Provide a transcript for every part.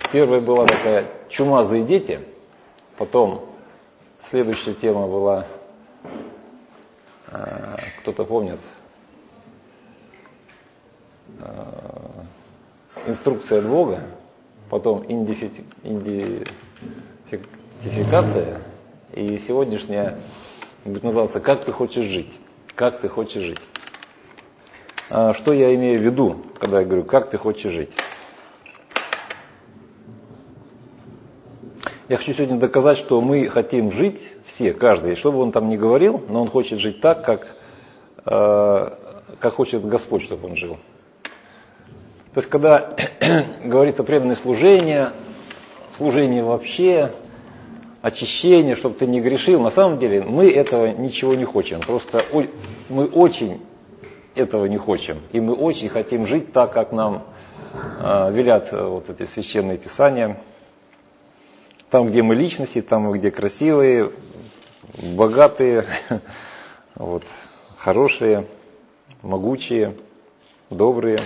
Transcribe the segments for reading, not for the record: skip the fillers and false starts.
Первая была такая чумазые дети, потом следующая тема была, кто-то помнит, инструкция от Бога, потом идентификация, и сегодняшняя будет называться «Как ты хочешь жить?». Как ты хочешь жить? Что я имею в виду, когда я говорю «Как ты хочешь жить?». Я хочу сегодня доказать, что мы хотим жить, все, каждый, что бы он там ни говорил, но он хочет жить так, как хочет Господь, чтобы он жил. То есть, когда говорится преданное служение, служение вообще, очищение, чтобы ты не грешил, на самом деле мы этого ничего не хотим. Просто мы очень этого не хотим. И мы очень хотим жить так, как нам велят вот эти священные писания. Там, где мы личности, там, где красивые, богатые, вот, хорошие, могучие, добрые.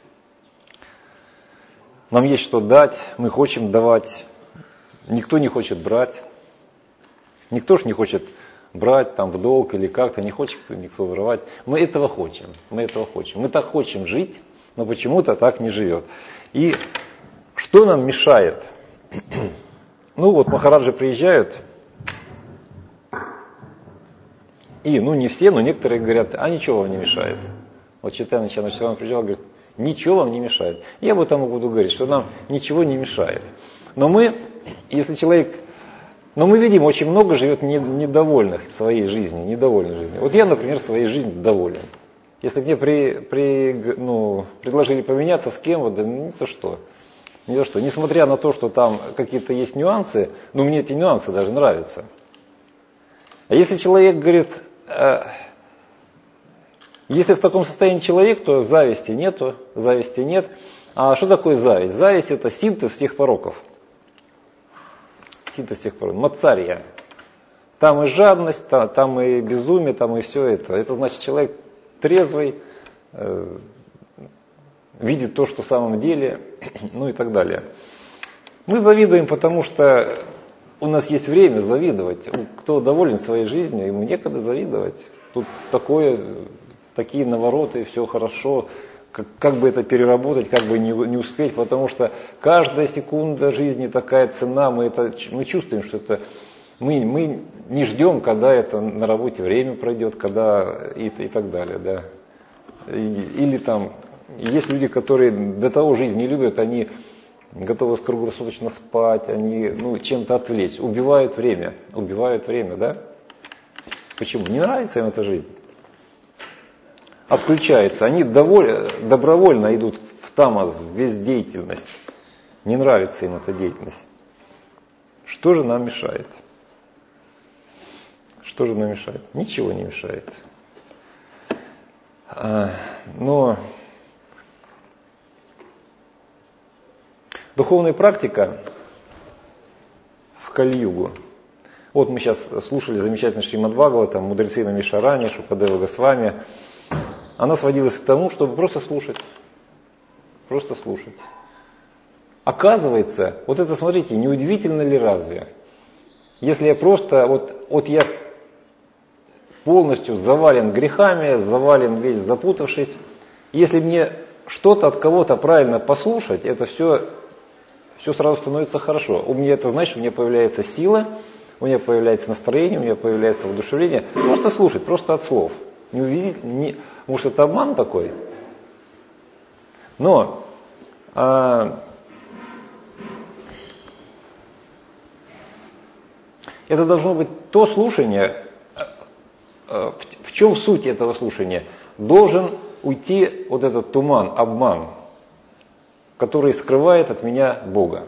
Нам есть что дать, мы хотим давать. Никто не хочет брать. Никто же не хочет брать там в долг или как-то, не хочет никто воровать. Мы этого хотим, мы этого хотим. Мы так хотим жить, но почему-то так не живет. И что нам мешает? Ну вот Махараджи приезжают, и, не все, но некоторые говорят, а ничего вам не мешает. Вот Чайтанья Чандрашекхар приезжал, говорит, ничего вам не мешает. Я об этом буду говорить, что нам ничего не мешает. Но мы, если человек, мы видим, очень много живет недовольных своей жизнью, недовольных жизнью. Вот я, например, своей жизнью доволен. Если бы мне предложили поменяться с кем, да ни за что. Ни за что. Несмотря на то, что там какие-то есть нюансы, мне эти нюансы даже нравятся. А если человек говорит, если в таком состоянии человек, то зависти нет. А что такое зависть? Зависть — это синтез всех пороков. Синтез всех пороков. Мацарья. Там и жадность, там и безумие, там и все это. Это значит, человек трезвый, видит то, что в самом деле, и так далее. Мы завидуем, потому что у нас есть время завидовать. Кто доволен своей жизнью, ему некогда завидовать. Тут такие навороты, все хорошо. Как бы это переработать, как бы не успеть, потому что каждая секунда жизни такая цена. Мы чувствуем, что это мы не ждем, когда это на работе время пройдет, когда и так далее. Да. Или там есть люди, которые до того жизнь не любят, они готовы круглосуточно спать, они чем-то отвлечь, убивают время, да? Почему? Не нравится им эта жизнь. Отключаются, они добровольно идут в тамас, в бездеятельность. Не нравится им эта деятельность. Что же нам мешает? Что же нам мешает? Ничего не мешает. Но духовная практика в Кали-югу. Вот мы сейчас слушали замечательный Шримад Бхагаватам, мудрецы на Мишаране, Шукадева Госвами. Она сводилась к тому, чтобы просто слушать. Просто слушать. Оказывается, вот это, смотрите, неудивительно ли разве? Если я просто, вот я полностью завален грехами, завален весь запутавшись, если мне что-то от кого-то правильно послушать, это все сразу становится хорошо. У меня это значит, у меня появляется сила, у меня появляется настроение, у меня появляется воодушевление. Просто слушать, просто от слов. Не увидеть, может это обман такой? Но это должно быть то слушание, в чем суть этого слушания? Должен уйти вот этот туман, обман, который скрывает от меня Бога.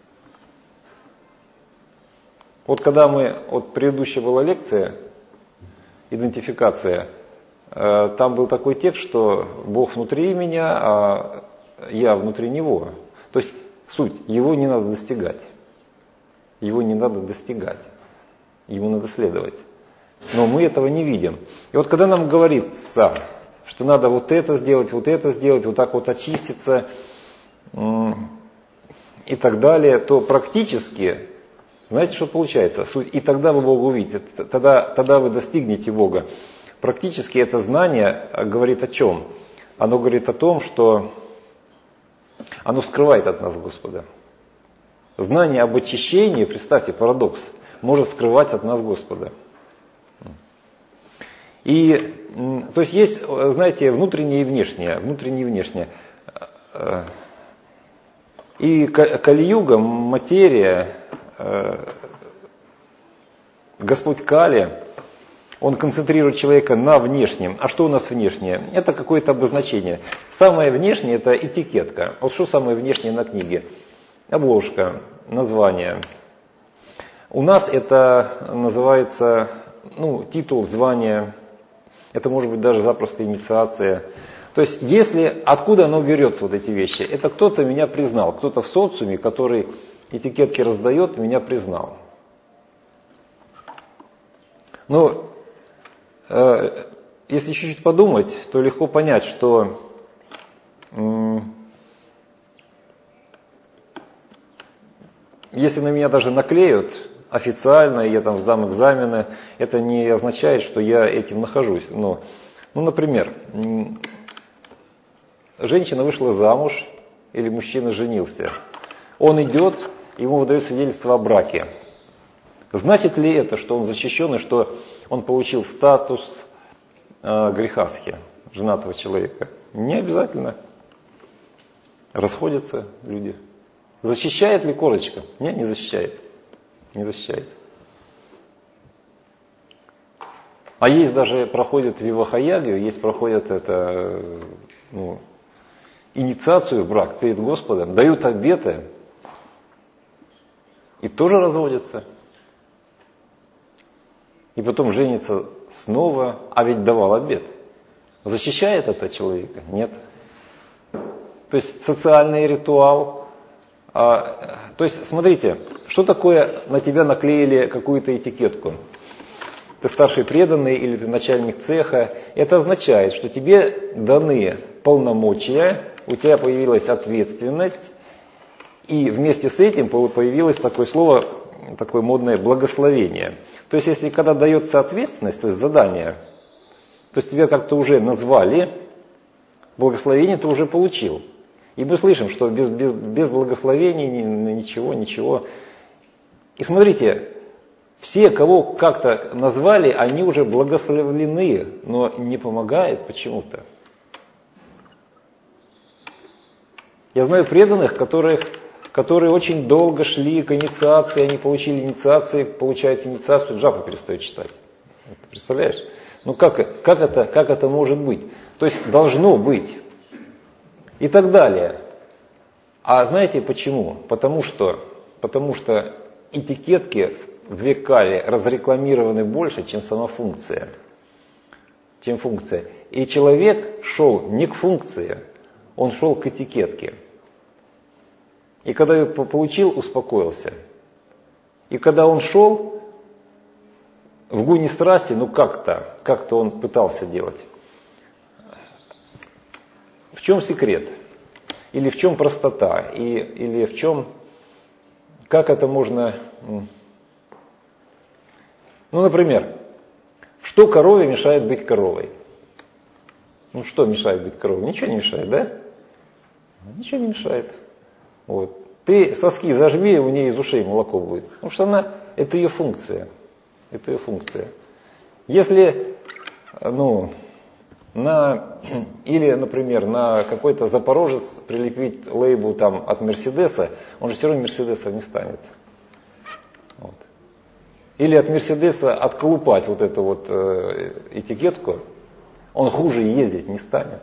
Вот когда предыдущая была лекция, идентификация, там был такой текст, что Бог внутри меня, а я внутри Него. То есть суть, Его не надо достигать. Его не надо достигать. Ему надо следовать. Но мы этого не видим. И вот когда нам говорится, что надо вот это сделать, вот так вот очиститься, и так далее, то практически, знаете, что получается? И тогда вы Бога увидите, тогда вы достигнете Бога. Практически это знание говорит о чем? Оно говорит о том, что оно скрывает от нас Господа. Знание об очищении, представьте, парадокс, может скрывать от нас Господа. И, то есть, знаете, внутреннее и внешнее. Внутреннее и внешнее. И Кали-юга, материя, Господь Кали, Он концентрирует человека на внешнем. А что у нас внешнее? Это какое-то обозначение. Самое внешнее – это этикетка. Вот что самое внешнее на книге? Обложка, название. У нас это называется титул, звание. Это может быть даже запросто инициация. То есть, откуда оно берется, вот эти вещи? Это кто-то меня признал, кто-то в социуме, который этикетки раздает, меня признал. Но если чуть-чуть подумать, то легко понять, что если на меня даже наклеют официально, и я там сдам экзамены, это не означает, что я этим нахожусь. Например, женщина вышла замуж или мужчина женился. Он идет, ему выдают свидетельство о браке. Значит ли это, что он защищен и что он получил статус грехасхи, женатого человека? Не обязательно. Расходятся люди. Защищает ли корочка? Нет, не защищает. Не защищает. А есть даже проходят вивахаягию, проходят инициацию в брак перед Господом, дают обеты и тоже разводятся. И потом женится снова, а ведь давал обет. Защищает это человека? Нет. То есть социальный ритуал. То есть смотрите, что такое на тебя наклеили какую-то этикетку? Ты старший преданный или ты начальник цеха. Это означает, что тебе даны полномочия, у тебя появилась ответственность, и вместе с этим появилось такое слово, такое модное благословение. То есть, если когда дается ответственность, то есть задание, то есть тебя как-то уже назвали, благословение ты уже получил. И мы слышим, что без благословений ничего. И смотрите, все, кого как-то назвали, они уже благословлены, но не помогает почему-то. Я знаю преданных, которые очень долго шли к инициации, они получили инициацию, получают инициацию, джапу перестают читать. Представляешь? Как это может быть? То есть должно быть. И так далее. А знаете почему? Потому что этикетки в век Кали разрекламированы больше, чем сама функция. И человек шел не к функции, он шел к этикетке. И когда ее получил, успокоился. И когда он шел в гуне страсти, как-то он пытался делать. В чем секрет? Или в чем простота? Или в чем, как это можно... например, что корове мешает быть коровой? Что мешает быть коровой? Ничего не мешает, да? Ничего не мешает. Вот. Ты соски зажми, у нее из ушей молоко будет. Потому что это ее функция. Это ее функция. Если, или, например, на какой-то Запорожец прилепить лейбл там от Мерседеса, он же все равно Мерседеса не станет. Вот. Или от Мерседеса отколупать вот эту вот этикетку, он хуже ездить не станет.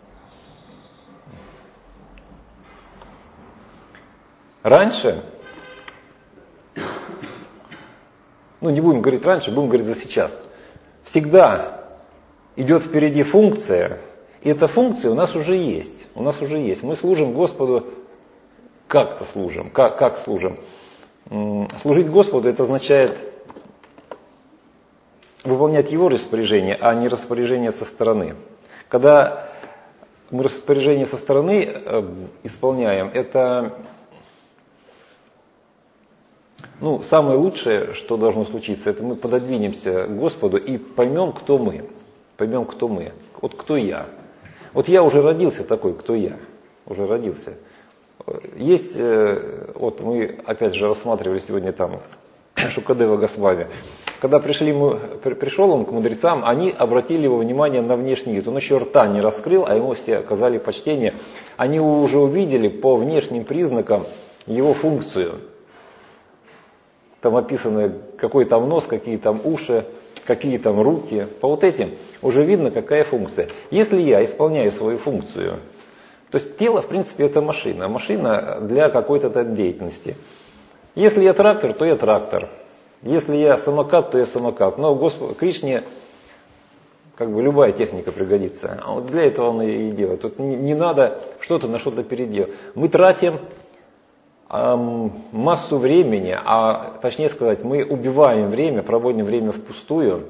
Раньше, не будем говорить раньше, будем говорить за сейчас. Всегда идет впереди функция, и эта функция у нас уже есть. Мы служим Господу, как-то служим. Как служим? Служить Господу это означает выполнять Его распоряжение, а не распоряжение со стороны. Когда мы распоряжение со стороны исполняем, это Ну, самое лучшее, что должно случиться, это мы пододвинемся к Господу и поймем, кто мы. Поймем, кто мы. Вот кто я. Вот я уже родился такой, кто я. Уже родился. Есть, вот мы опять же рассматривали сегодня там Шукадева Госвами. Когда пришел он к мудрецам, они обратили его внимание на внешний вид. Он еще рта не раскрыл, а ему все оказали почтение. Они уже увидели по внешним признакам его функцию. Там описано, какой там нос, какие там уши, какие там руки. По вот этим уже видно, какая функция. Если я исполняю свою функцию, то есть тело, в принципе, это машина. Машина для какой-то там деятельности. Если я трактор, то я трактор. Если я самокат, то я самокат. Но Кришне как бы любая техника пригодится. А вот для этого он и делает. Тут не надо что-то на что-то переделать. Мы тратим массу времени, а точнее сказать, мы убиваем время, проводим время впустую.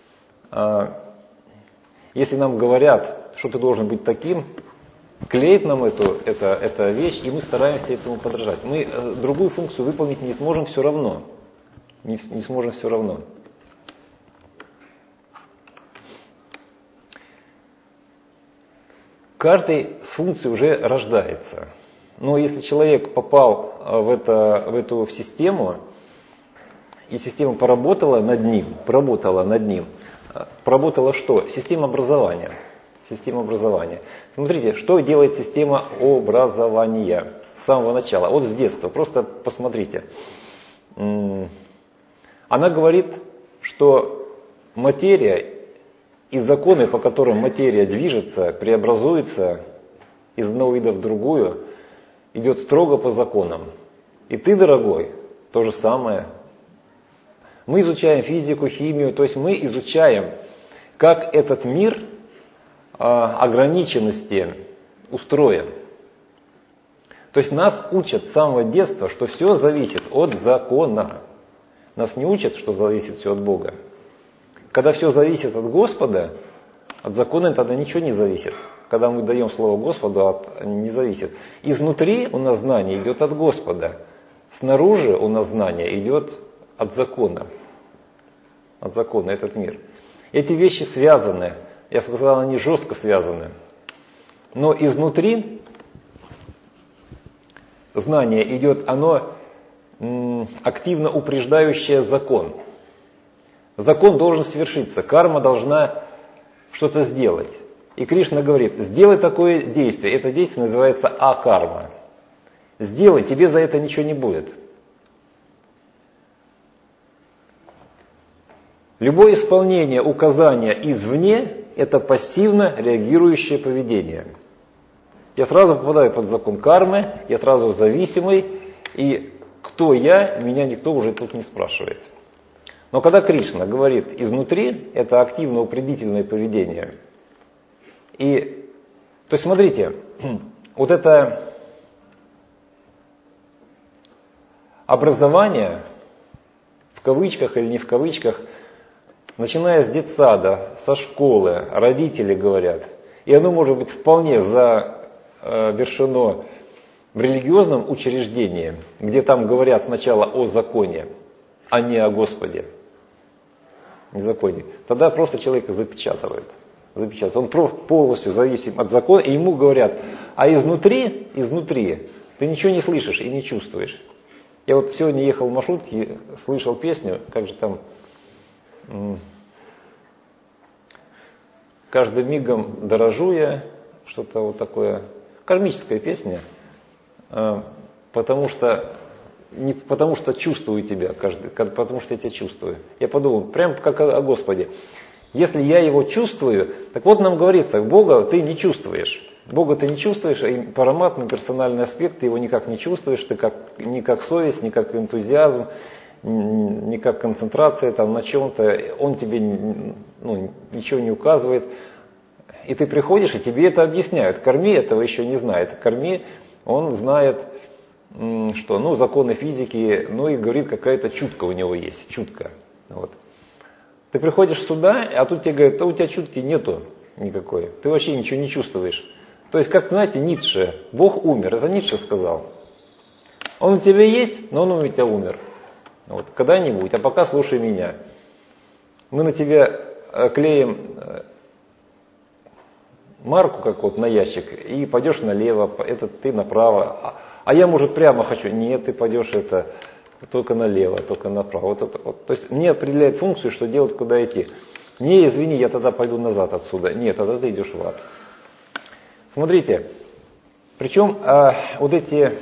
Если нам говорят, что ты должен быть таким, клеит нам эта вещь, и мы стараемся этому подражать. Мы другую функцию выполнить не сможем все равно. Не сможем все равно. Каждый с функцией уже рождается. Но если человек попал в эту систему, и система поработала над ним, поработала что? Система образования. Система образования. Смотрите, что делает система образования с самого начала, вот с детства. Просто посмотрите. Она говорит, что материя и законы, по которым материя движется, преобразуется из одного вида в другую, идет строго по законам. И ты, дорогой, то же самое. Мы изучаем физику, химию, то есть мы изучаем, как этот мир ограниченности устроен. То есть нас учат с самого детства, что все зависит от закона. Нас не учат, что зависит все от Бога. Когда все зависит от Господа, от закона тогда ничего не зависит. Когда мы даем слово Господу, не зависит. Изнутри у нас знание идет от Господа. Снаружи у нас знание идет от закона. От закона, этот мир. Эти вещи связаны. Я сказал, они жестко связаны. Но изнутри знание идет, оно активно упреждающее закон. Закон должен свершиться, карма должна что-то сделать. И Кришна говорит, сделай такое действие. Это действие называется акарма. Сделай, тебе за это ничего не будет. Любое исполнение указания извне – это пассивно реагирующее поведение. Я сразу попадаю под закон кармы, я сразу зависимый, и кто я, меня никто уже тут не спрашивает. Но когда Кришна говорит изнутри, это активно-упредительное поведение. То есть смотрите, вот это образование, в кавычках или не в кавычках, начиная с детсада, со школы, родители говорят, и оно может быть вполне завершено в религиозном учреждении, где там говорят сначала о законе, а не о Господе. Не законе. Тогда просто человека запечатывают. Он полностью зависим от закона, и ему говорят, а изнутри ты ничего не слышишь и не чувствуешь. Я вот сегодня ехал в маршрутке, слышал песню, как же там, каждым мигом дорожу я, что-то вот такое, кармическая песня, потому что не потому что чувствую тебя, потому что я тебя чувствую. Я подумал, прям как о Господе. Если я его чувствую, так вот нам говорится, Бога ты не чувствуешь. Бога ты не чувствуешь, и параматмный персональный аспект, ты его никак не чувствуешь, ты ни как совесть, ни как энтузиазм, ни как концентрация там, на чем-то, он тебе ничего не указывает. И ты приходишь, и тебе это объясняют. Карми этого еще не знает. Карми, он знает, что, законы физики, и говорит, какая-то чутка у него есть, чутка. Вот. Ты приходишь сюда, а тут тебе говорят, у тебя чутки нету никакой, ты вообще ничего не чувствуешь. То есть, как знаете, Ницше, Бог умер, это Ницше сказал. Он у тебя есть, но он у тебя умер. Вот, когда-нибудь, а пока слушай меня. Мы на тебя клеим марку, как вот на ящик, и пойдешь налево, это ты направо. А я, может, прямо хочу. Нет, ты пойдешь это только налево, только направо. Вот это, вот. То есть мне определяет функцию, что делать, куда идти. Не, извини, я тогда пойду назад отсюда. Нет, тогда ты идешь в ад. Смотрите, причем вот эти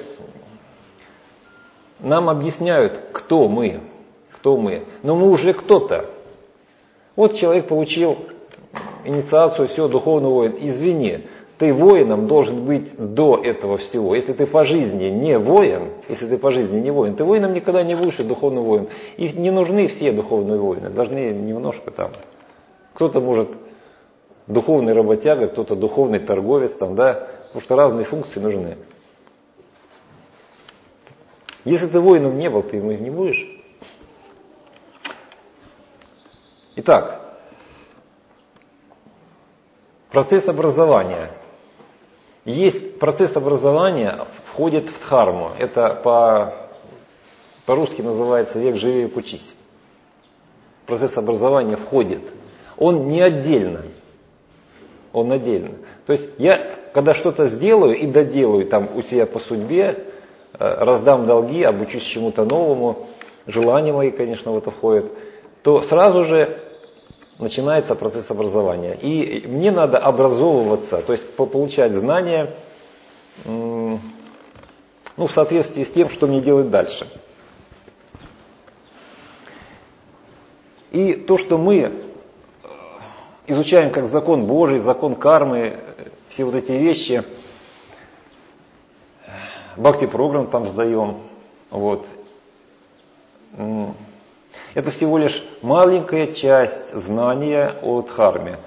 нам объясняют, кто мы. Но мы уже кто-то. Вот человек получил инициацию, все, духовный воин. Извини, ты воином должен быть до этого всего. Если ты по жизни не воин, ты воином никогда не будешь, и духовный воин. И не нужны все духовные воины, должны немножко там. Кто-то может духовный работяга, кто-то духовный торговец, там, да, потому что разные функции нужны. Если ты воином не был, ты им не будешь. Итак, процесс образования. Есть процесс образования, входит в дхарму. Это по-русски называется «век живи, век учись». Процесс образования входит. Он не отдельно. Он отдельно. То есть я, когда что-то сделаю и доделаю там у себя по судьбе, раздам долги, обучусь чему-то новому, желания мои, конечно, в это входят, то сразу же начинается процесс образования. И мне надо образовываться, то есть получать знания в соответствии с тем, что мне делать дальше. И то, что мы изучаем как закон Божий, закон кармы, все вот эти вещи, бхакти-программ там сдаем, вот. Это всего лишь маленькая часть знания о дхарме.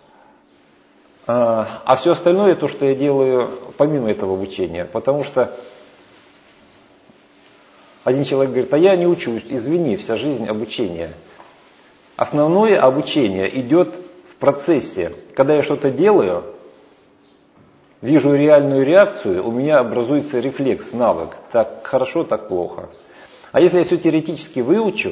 А все остальное, то, что я делаю помимо этого обучения. Потому что один человек говорит, а я не учусь, извини, вся жизнь обучения. Основное обучение идет в процессе. Когда я что-то делаю, вижу реальную реакцию, у меня образуется рефлекс, навык. Так хорошо, так плохо. А если я все теоретически выучу.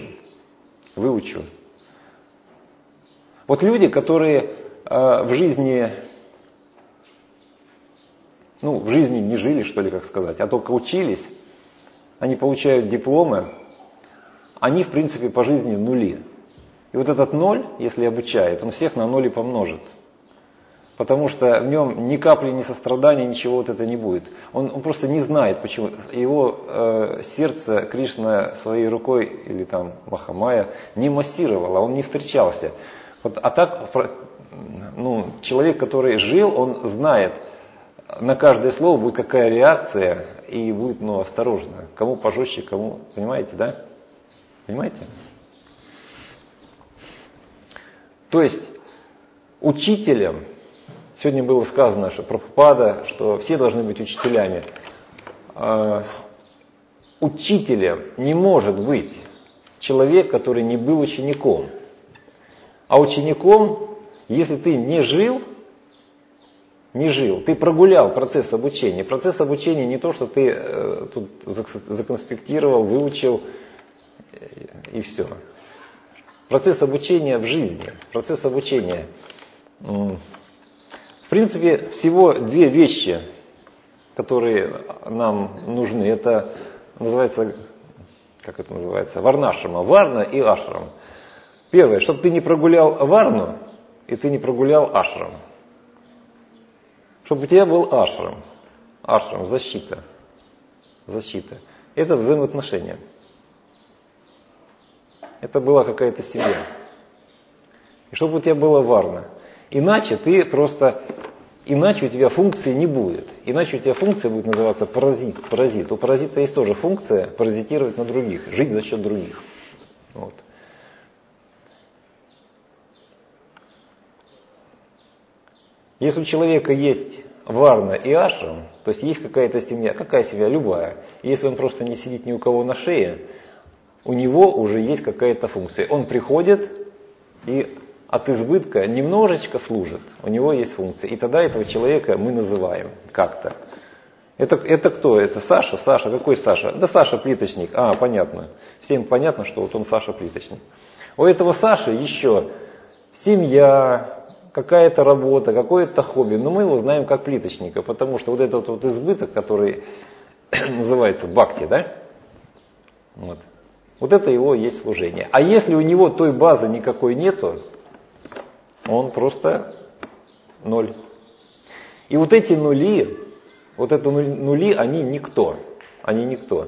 Вот люди, которые в жизни не жили, что ли, как сказать, а только учились, они получают дипломы, они, в принципе, по жизни нули. И вот этот ноль, если обучает, он всех на ноль и помножит. Потому что в нем ни капли, ни сострадания, ничего вот это не будет. Он просто не знает, почему. Его сердце Кришна своей рукой, или там Махамая, не массировало, он не встречался. Вот, а так, человек, который жил, он знает, на каждое слово будет какая реакция, и будет, осторожно. Кому пожестче, кому, понимаете, да? Понимаете? То есть, учителем, сегодня было сказано, что Прабхупада, что все должны быть учителями. Учителем не может быть человек, который не был учеником. А учеником, если ты не жил, ты прогулял процесс обучения. Процесс обучения не то, что ты тут законспектировал, выучил и все. Процесс обучения в жизни, процесс обучения. В принципе, всего две вещи, которые нам нужны. Это называется, варнашрама. Варна и ашрам. Первое, чтобы ты не прогулял варну, и ты не прогулял ашрам. Чтобы у тебя был ашрам. Ашрам, защита. Это взаимоотношения. Это была какая-то семья. И чтобы у тебя была варна. Иначе у тебя функции не будет. Иначе у тебя функция будет называться паразит. У паразита есть тоже функция паразитировать на других, жить за счет других. Вот. Если у человека есть варна и ашрам, то есть есть какая-то семья, какая семья? Любая. Если он просто не сидит ни у кого на шее, у него уже есть какая-то функция. Он приходит и от избытка немножечко служит. У него есть функция. И тогда этого человека мы называем как-то. Это кто? Это Саша? Саша, какой Саша? Да Саша плиточник. А, понятно. Всем понятно, что вот он Саша плиточник. У этого Саши еще семья, какая-то работа, какое-то хобби. Но мы его знаем как плиточника, потому что вот этот вот избыток, который называется бхакти, да? Вот это его есть служение. А если у него той базы никакой нету, он просто ноль. И вот эти нули, они никто. Они никто.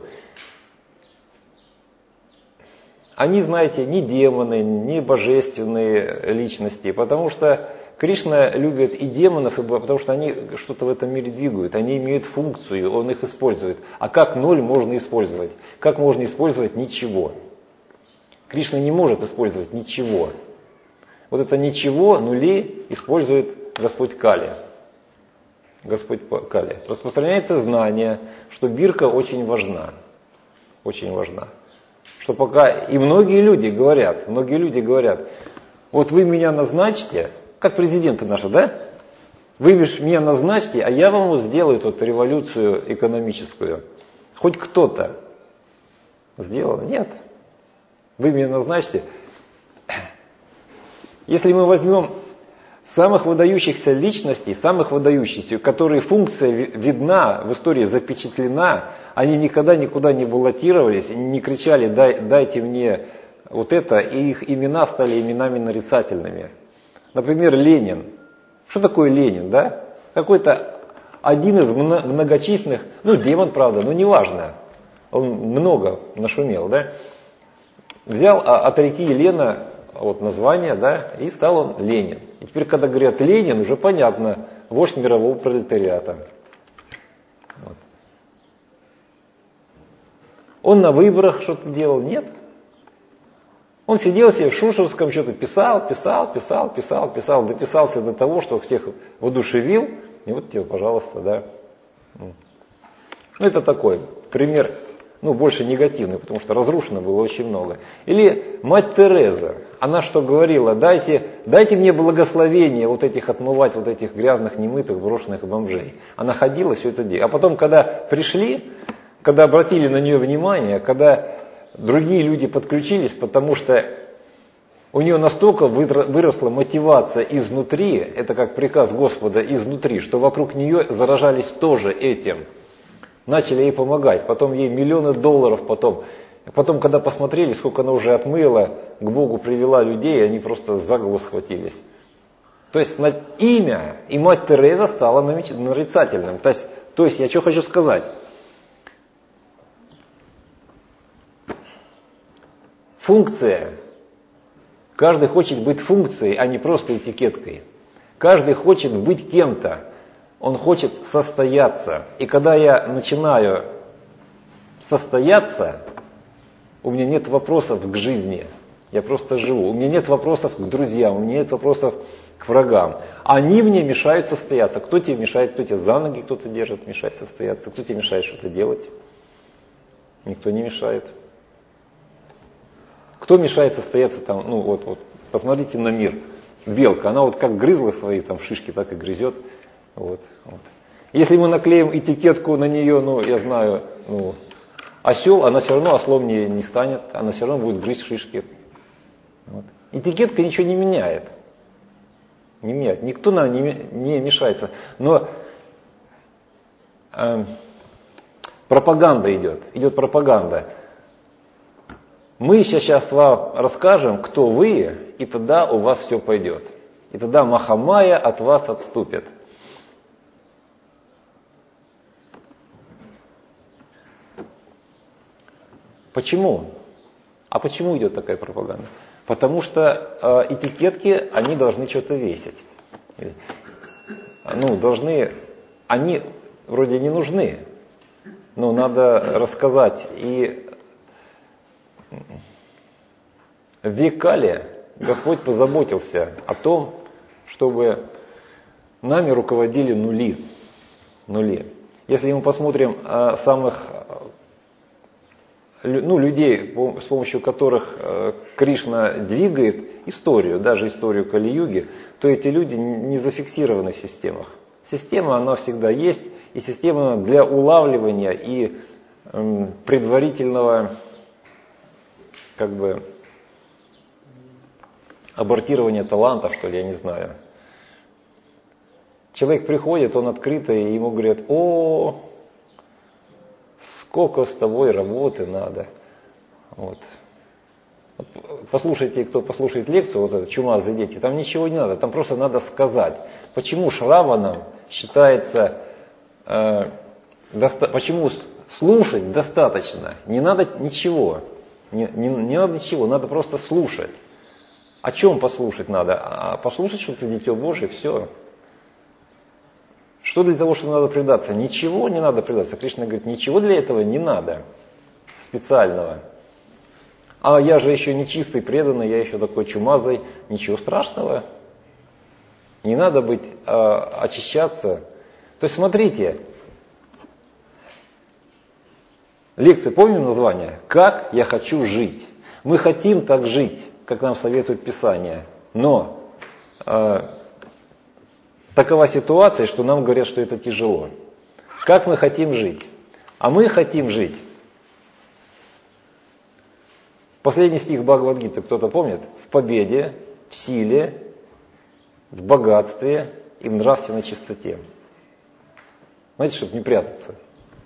Они, знаете, не демоны, не божественные личности, потому что Кришна любит и демонов, потому что они что-то в этом мире двигают, они имеют функцию, он их использует. А как ноль можно использовать? Как можно использовать ничего? Кришна не может использовать ничего. Вот это ничего, нули, использует Господь Кали. Господь Кали. Распространяется знание, что бирка очень важна. Очень важна. Что пока, и многие люди говорят, вот вы меня назначьте, как президенты наши, да? Вы меня назначьте, а я вам сделаю тут революцию экономическую. Хоть кто-то сделал? Нет. Вы меня назначьте. Если мы возьмем самых выдающихся личностей, самых выдающихся, которые функция видна, в истории запечатлена, они никогда никуда не баллотировались, не кричали дайте мне вот это, и их имена стали именами нарицательными. Например, Ленин. Что такое Ленин, да? Какой-то один из многочисленных, демон, правда, но неважно. Он много нашумел, да? Взял от реки Лена вот название, да, и стал он Ленин. И теперь, когда говорят Ленин, уже понятно, вождь мирового пролетариата. Вот. Он на выборах что-то делал? Нет. Он сидел себе в Шушевском, что-то писал, дописался до того, что всех воодушевил, и вот тебе, пожалуйста, да. Это такой пример, больше негативный, потому что разрушено было очень много. Или мать Тереза, она что говорила, дайте мне благословение вот этих отмывать, вот этих грязных, немытых, брошенных бомжей. Она ходила, все это делала. А потом, когда пришли, когда обратили на нее внимание, когда другие люди подключились, потому что у нее настолько выросла мотивация изнутри, это как приказ Господа изнутри, что вокруг нее заражались тоже этим. Начали ей помогать, потом ей миллионы долларов, потом, когда посмотрели, сколько она уже отмыла, к Богу привела людей, они просто за голову схватились. То есть имя и мать Тереза стала нарицательным. То есть я что хочу сказать. Функция. Каждый хочет быть функцией, а не просто этикеткой. Каждый хочет быть кем-то. Он хочет состояться. И когда я начинаю состояться, у меня нет вопросов к жизни. Я просто живу. У меня нет вопросов к друзьям, у меня нет вопросов к врагам. Они мне мешают состояться. Кто тебе мешает? Кто тебя за ноги кто-то держит, мешает состояться? Кто тебе мешает что-то делать? Никто не мешает. Кто мешает состояться там, посмотрите на мир. Белка, она вот как грызла свои там шишки, так и грызет. Вот. Если мы наклеим этикетку на нее, я знаю, осел, она все равно ослом не станет, она все равно будет грызть шишки. Вот. Этикетка ничего не меняет. Не меняет. Никто нам не мешается. Но пропаганда идет. Идет пропаганда. Мы сейчас вам расскажем, кто вы, и тогда у вас все пойдет. И тогда Махамая от вас отступит. Почему? А почему идет такая пропаганда? Потому что этикетки, они должны что-то весить. Они вроде не нужны, но надо рассказать. И в век Кали Господь позаботился о том, чтобы нами руководили нули. Если мы посмотрим самых людей, с помощью которых Кришна двигает историю, даже историю Кали-юги, то эти люди не зафиксированы в системах. Система, она всегда есть, и система для улавливания и предварительного как бы абортирования талантов, что ли, я не знаю. Человек приходит, он открытый, и ему говорят: о, сколько с тобой работы надо. Вот. Послушайте, кто послушает лекцию, вот это «Чумазые дети», там ничего не надо, там просто надо сказать, почему Шраванам считается, почему слушать достаточно, не надо ничего, не надо ничего, надо просто слушать. О чем послушать надо? А послушать, что ты дитё Божие, все. Что для того, чтобы надо предаться? Ничего не надо предаться. Кришна говорит, ничего для этого не надо специального. А я же еще не чистый, преданный, я еще такой чумазый. Ничего страшного. Не надо быть, очищаться. То есть смотрите, лекции, помним название? «Как я хочу жить». Мы хотим так жить, как нам советует Писание. Но такова ситуация, что нам говорят, что это тяжело. Как мы хотим жить? А мы хотим жить. Последний стих Бхагавад-гиты, кто-то помнит? В победе, в силе, в богатстве и в нравственной чистоте. Знаете, чтобы не прятаться.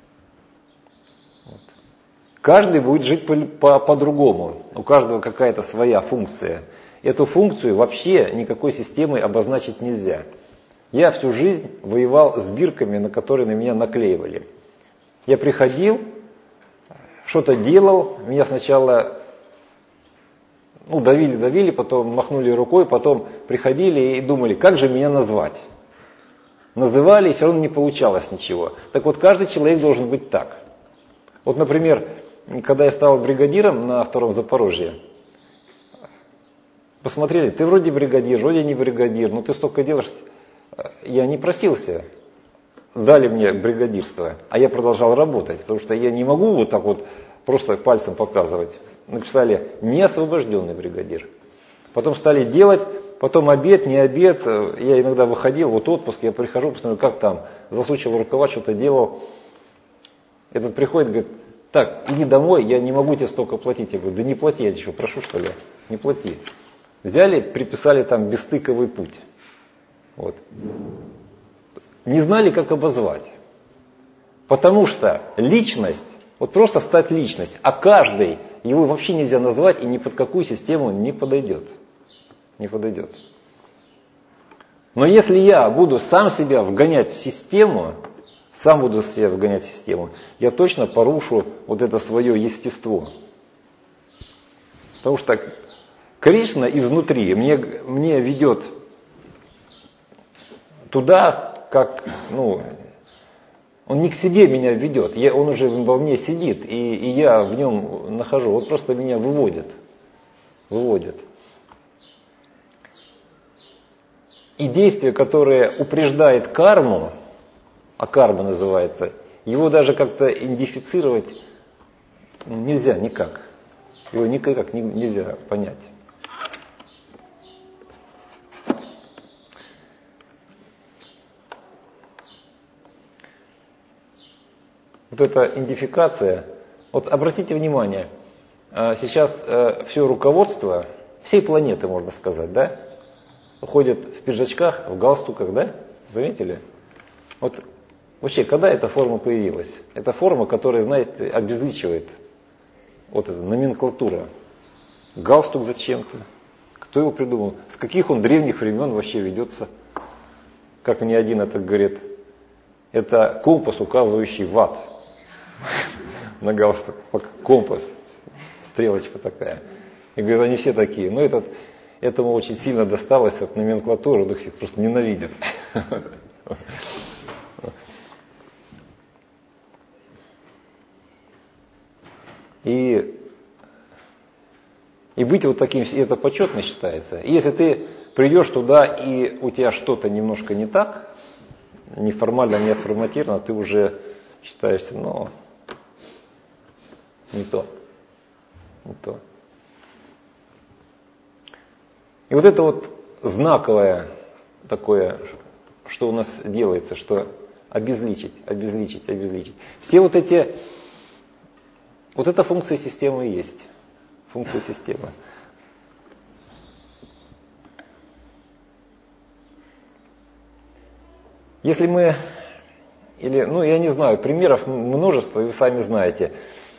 Вот. Каждый будет жить по-другому. У каждого какая-то своя функция. Эту функцию вообще никакой системой обозначить нельзя. Я всю жизнь воевал с бирками, на которые на меня наклеивали. Я приходил, что-то делал, меня сначала давили, потом махнули рукой, потом приходили и думали, как же меня назвать. Называли, и все равно не получалось ничего. Так вот, каждый человек должен быть так. Вот, например, когда я стал бригадиром на 2-м Запорожье, посмотрели, ты вроде бригадир, вроде не бригадир, но ты столько делаешь. Я не просился, дали мне бригадирство, а я продолжал работать, потому что я не могу вот так вот просто пальцем показывать. Написали неосвобожденный бригадир. Потом стали делать, потом обед, не обед. Я иногда выходил, вот отпуск, я прихожу, посмотрю, как там, засучил рукава, что-то делал. Этот приходит, говорит, так, иди домой, я не могу тебе столько платить. Я говорю, да не плати, я еще прошу, что ли, не плати. Взяли, приписали там бесстыковый путь. Вот. Не знали, как обозвать. Потому что личность, вот просто стать личность, а каждый, его вообще нельзя назвать и ни под какую систему не подойдет. Не подойдет. Но если я буду сам себя вгонять в систему, я точно порушу вот это свое естество. Потому что Кришна изнутри мне ведет туда, как, он не к себе меня ведет, он уже во мне сидит, и я в нем нахожу, он просто меня выводит. И действие, которое упреждает карму, а карма называется, его даже как-то идентифицировать нельзя никак. Его никак нельзя понять. Вот эта идентификация, вот обратите внимание, сейчас все руководство, всей планеты, можно сказать, да, ходят в пиджачках, в галстуках, да, заметили? Вот вообще, когда эта форма появилась? Это форма, которая, знаете, обезличивает, вот эта номенклатура. Галстук зачем-то? Кто его придумал? С каких он древних времен вообще ведется? Как мне один это говорит, это компас, указывающий в ад. На галстук, компас, стрелочка такая. И говорят, они все такие. Но этому очень сильно досталось от номенклатуры, он их просто ненавидит. И быть вот таким, это почетно считается. И если ты придешь туда, и у тебя что-то немножко не так, неформально, не отформатировано, ты уже считаешься, не то. И вот это вот знаковое такое, что у нас делается, что обезличить. Все вот эта функция системы и есть. Функция системы. Если мы, я не знаю, примеров множество, вы сами знаете.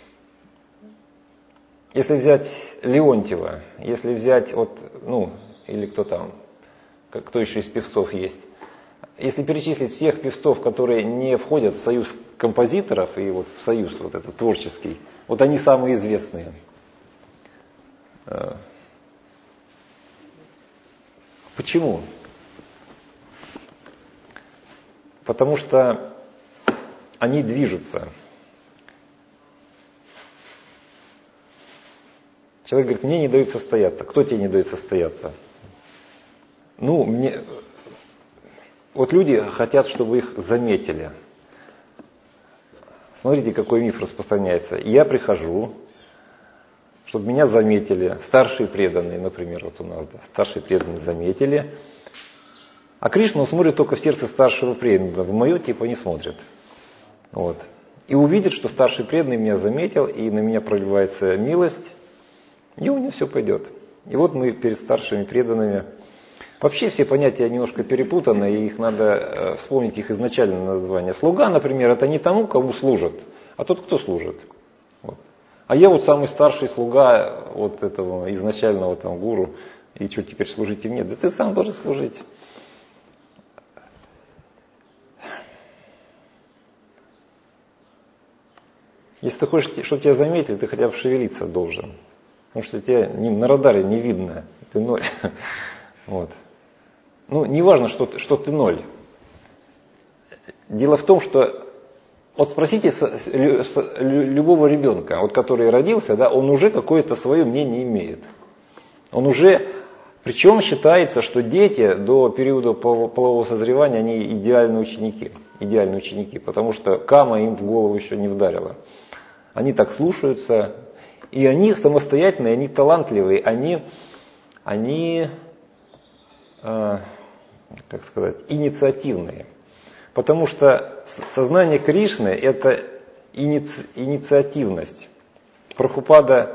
Если взять Леонтьева, если взять или кто там, кто еще из певцов есть. Если перечислить всех певцов, которые не входят в союз композиторов и в союз этот творческий, они самые известные. Почему? Потому что они движутся. Человек говорит, мне не дают состояться. Кто тебе не дает состояться? Люди хотят, чтобы их заметили. Смотрите, какой миф распространяется. Я прихожу, чтобы меня заметили. Старшие преданные, например, у нас, старшие преданные заметили. А Кришна, он смотрит только в сердце старшего преданного. В мое не смотрит. И увидит, что старший преданный меня заметил, и на меня проливается милость, и у него все пойдет. И мы перед старшими преданными. Вообще все понятия немножко перепутаны, и их надо вспомнить их изначальное название. Слуга, например, это не тому, кому служат, а тот, кто служит. А я самый старший слуга этого изначального гуру, и что теперь служить им нет? Да ты сам должен служить. Если ты хочешь, чтобы тебя заметили, ты хотя бы шевелиться должен. Потому что тебя на радаре не видно, ты ноль. Не важно, что ты ноль. Дело в том, что спросите любого ребенка, который родился, он уже какое-то свое мнение имеет. Причем считается, что дети до периода полового созревания, они идеальные ученики, потому что кама им в голову еще не вдарила. Они так слушаются, и они самостоятельные, они талантливые, они инициативные. Потому что сознание Кришны – это инициативность. Прабхупада,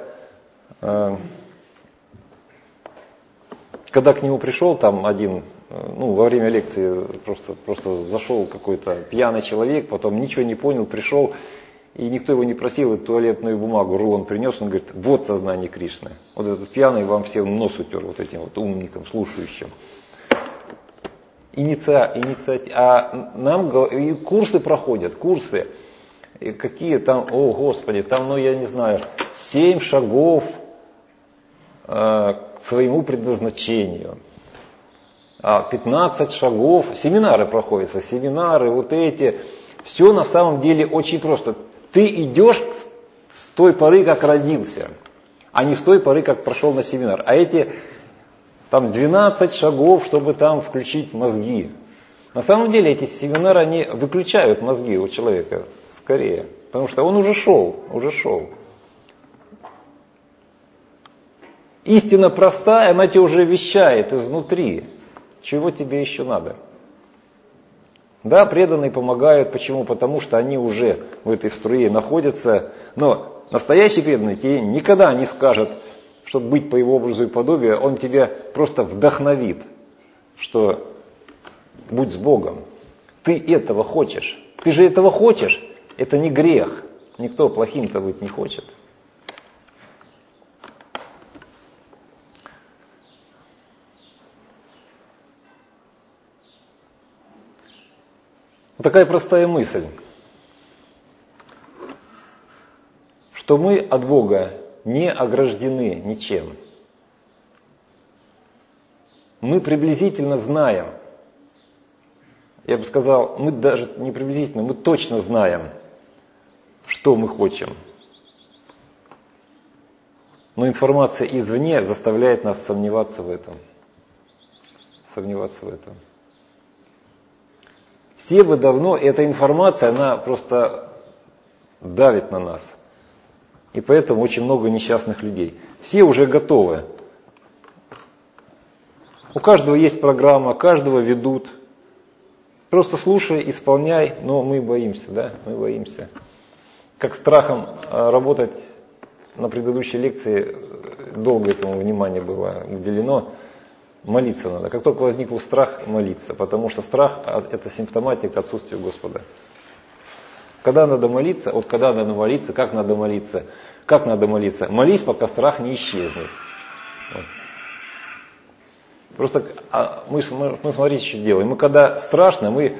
когда к нему пришел один, во время лекции просто зашел какой-то пьяный человек, потом ничего не понял, пришел, и никто его не просил, и туалетную бумагу, рулон принес, он говорит, вот сознание Кришны. Этот пьяный вам всем нос утер, этим умникам, слушающим. А нам и курсы проходят, и какие там, о Господи, там, я не знаю, 7 шагов к своему предназначению. 15 шагов, семинары проходятся, эти. Все на самом деле очень просто. Ты идешь с той поры, как родился, а не с той поры, как прошел на семинар. А эти 12 шагов, чтобы включить мозги. На самом деле эти семинары, они выключают мозги у человека скорее, потому что он уже шел. Истина простая, она тебе уже вещает изнутри. Чего тебе еще надо? Да, преданные помогают. Почему? Потому что они уже в этой струе находятся. Но настоящий преданный тебе никогда не скажет, чтобы быть по его образу и подобию, он тебя просто вдохновит, что будь с Богом. Ты этого хочешь. Ты же этого хочешь. Это не грех. Никто плохим-то быть не хочет. Такая простая мысль, что мы от Бога не ограждены ничем. Мы приблизительно знаем, я бы сказал, мы даже не приблизительно, мы точно знаем, что мы хотим. Но информация извне заставляет нас сомневаться в этом. Все бы давно, эта информация, она просто давит на нас. И поэтому очень много несчастных людей. Все уже готовы. У каждого есть программа, каждого ведут. Просто слушай, исполняй, но мы боимся, да, мы боимся. Как страхом работать на предыдущей лекции, долго этому внимание было уделено, молиться надо. Как только возникл страх, молиться, потому что страх – это симптоматика отсутствия Господа. Когда надо молиться, вот когда надо молиться, как надо молиться, как надо молиться? Молись, пока страх не исчезнет. Вот. Просто мы смотрите, что делаем. Мы когда страшно, мы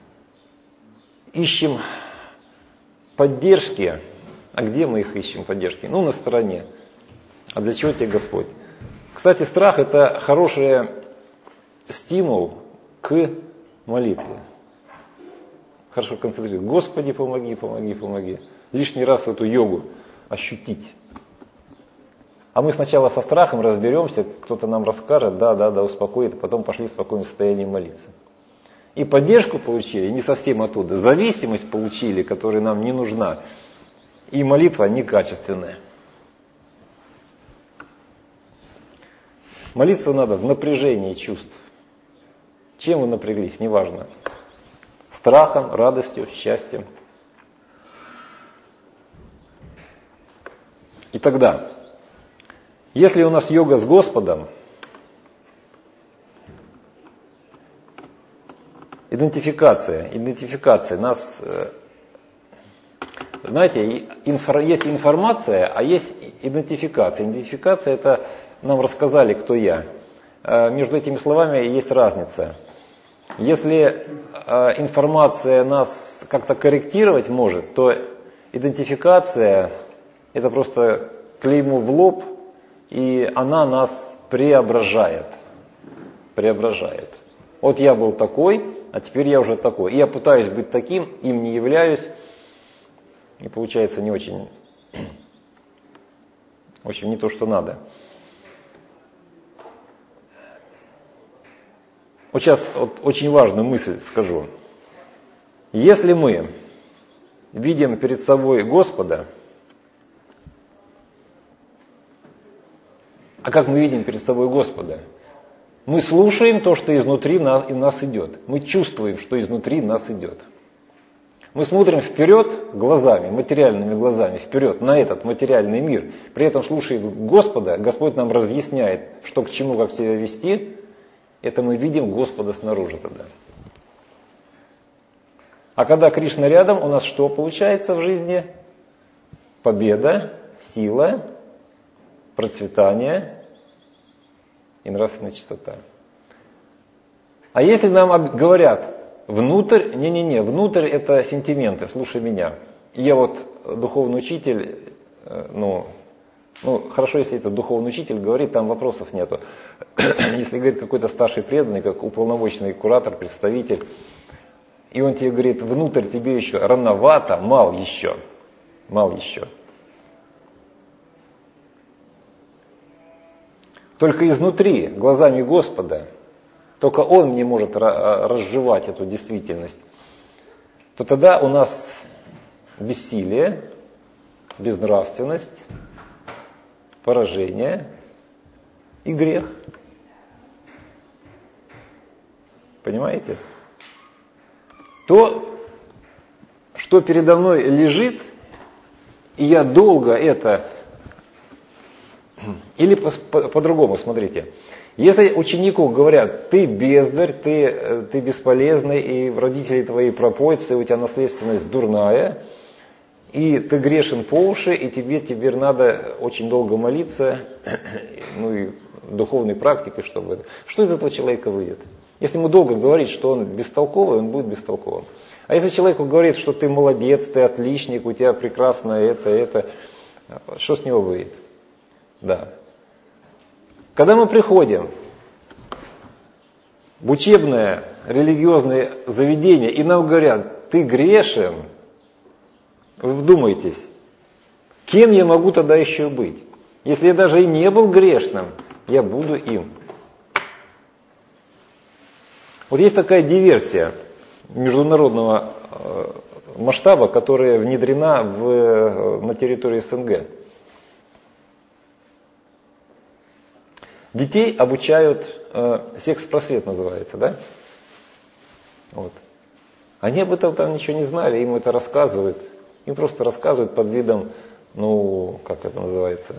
ищем поддержки. А где мы их ищем, поддержки? Ну, на стороне. А для чего тебе Господь? Кстати, страх – это хороший стимул к молитве. Хорошо концентрируйся. Господи, помоги, помоги, помоги. Лишний раз эту йогу ощутить. А мы сначала со страхом разберемся, кто-то нам расскажет, да, успокоит, а потом пошли в спокойном состоянии молиться. И поддержку получили, не совсем оттуда, зависимость получили, которая нам не нужна, и молитва некачественная. Молиться надо в напряжении чувств. Чем вы напряглись, неважно. Страхом, радостью, счастьем. И тогда, если у нас йога с Господом, идентификация нас, знаете, есть информация, а есть идентификация. Идентификация – это нам рассказали, кто я. Между этими словами есть разница. Если информация нас как-то корректировать может, то идентификация – это просто клеймо в лоб, и она нас преображает. Преображает. Вот я был такой, а теперь я уже такой. И я пытаюсь быть таким, им не являюсь. И получается не очень, в общем, не то, что надо. Вот сейчас очень важную мысль скажу. Если мы видим перед собой Господа, а как мы видим перед собой Господа? Мы слушаем то, что изнутри нас идет. Мы чувствуем, что изнутри нас идет. Мы смотрим вперед глазами, материальными глазами, вперед на этот материальный мир. При этом слушая Господа, Господь нам разъясняет, что к чему, как себя вести. Это мы видим Господа снаружи тогда. А когда Кришна рядом, у нас что получается в жизни? Победа, сила, процветание и нравственная чистота. А если нам говорят, внутрь, внутрь это сентименты, слушай меня. И я вот духовный учитель, хорошо, если это духовный учитель говорит, там вопросов нету. Если говорит какой-то старший преданный, как уполномоченный куратор, представитель, и он тебе говорит, внутрь тебе еще рановато, мал еще. Только изнутри, глазами Господа, только Он мне может разжевать эту действительность, то тогда у нас бессилие, безнравственность, поражение и грех. Понимаете? То, что передо мной лежит, и я долго это... Или по-другому, смотрите. Если ученику говорят, ты бездарь, ты бесполезный, и родители твои пропойцы, у тебя наследственность дурная, и ты грешен по уши, и тебе теперь надо очень долго молиться, и духовной практикой, чтобы это. Что из этого человека выйдет? Если ему долго говорить, что он бестолковый, он будет бестолковым. А если человеку говорит, что ты молодец, ты отличник, у тебя прекрасно это, что с него выйдет? Да. Когда мы приходим в учебное религиозное заведение, и нам говорят, ты грешен, вы вдумайтесь, кем я могу тогда еще быть? Если я даже и не был грешным, я буду им. Вот есть такая диверсия международного масштаба, которая внедрена на территории СНГ. Детей обучают, секс-просвет называется, да? Вот. Они об этом там ничего не знали, им это рассказывают. Им просто рассказывают под видом, как это называется,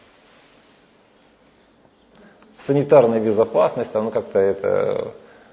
санитарная безопасность, там как-то это,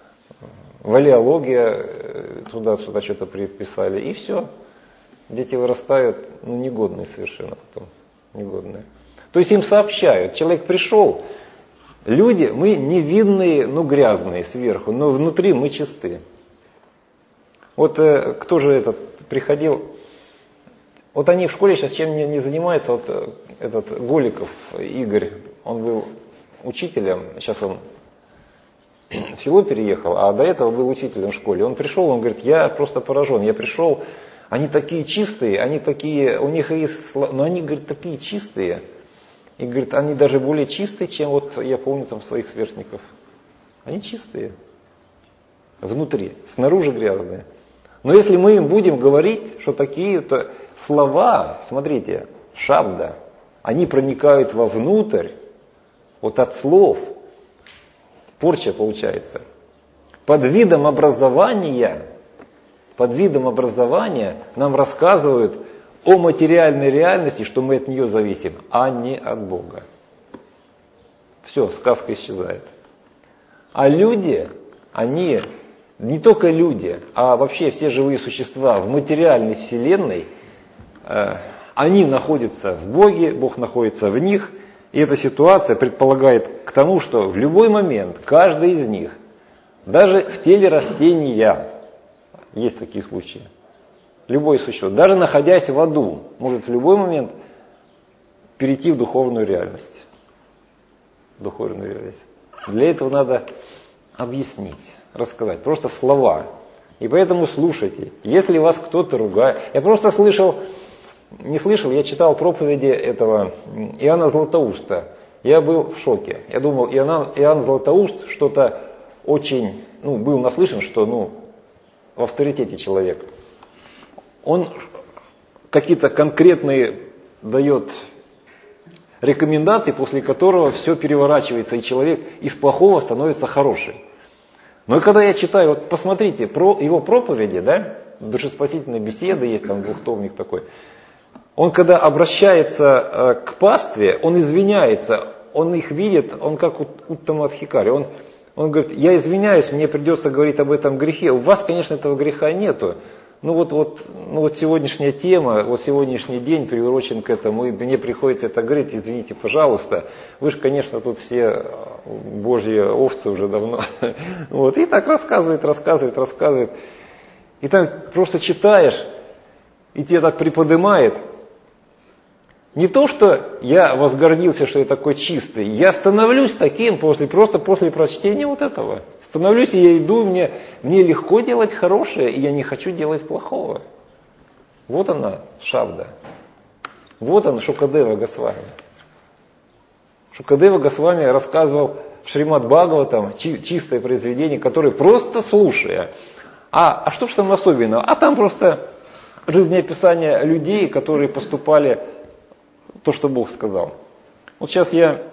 валеология, туда-сюда что-то приписали, и все. Дети вырастают, негодные совершенно потом, негодные. То есть им сообщают, человек пришел, люди, мы невинные, грязные сверху, но внутри мы чисты. Вот кто же этот приходил, вот они в школе сейчас чем не занимаются, вот этот Голиков Игорь, он был учителем, сейчас он в село переехал, а до этого был учителем в школе. Он пришел, он говорит, я просто поражен, я пришел, они такие чистые, они такие, у них есть, но они, говорит, такие чистые. И говорит, они даже более чистые, чем вот я помню там своих сверстников. Они чистые. Внутри, снаружи грязные. Но если мы им будем говорить, что такие-то слова, смотрите, шабда, они проникают вовнутрь, вот от слов, порча получается. Под видом образования нам рассказывают о материальной реальности, что мы от нее зависим, а не от Бога. Все, сказка исчезает. А люди, они, не только люди, а вообще все живые существа в материальной вселенной, они находятся в Боге, Бог находится в них, и эта ситуация предполагает к тому, что в любой момент каждый из них, даже в теле растения, есть такие случаи, любое существо, даже находясь в аду, может в любой момент перейти в духовную реальность. Для этого надо объяснить, рассказать, просто слова. И поэтому слушайте, если вас кто-то ругает. Я просто я читал проповеди этого Иоанна Златоуста. Я был в шоке. Я думал, Иоанн Златоуст что-то очень, был наслышан, что, в авторитете человек. Он какие-то конкретные дает рекомендации, после которого все переворачивается, и человек из плохого становится хороший. Но когда я читаю, вот посмотрите, про его проповеди, душеспасительные беседы, есть там двухтомник такой, он когда обращается к пастве, он извиняется, он их видит, он как Уттамадхикари, он говорит, я извиняюсь, мне придется говорить об этом грехе, у вас, конечно, этого греха нету, вот сегодняшняя тема, вот сегодняшний день приурочен к этому, и мне приходится это говорить, извините, пожалуйста, вы же, конечно, тут все божьи овцы уже давно. И так рассказывает. И там просто читаешь, и тебя так приподнимает. Не то, что я возгордился, что я такой чистый, я становлюсь таким просто после прочтения вот этого. Становлюсь, и я иду, мне легко делать хорошее, и я не хочу делать плохого. Вот она, шабда. Вот он, Шукадева Госвами. Шукадева Госвами рассказывал в Шримад Бхагаватам чистое произведение, которое просто слушая. А что ж там особенного? А там просто жизнеописание людей, которые поступали то, что Бог сказал. Вот сейчас я,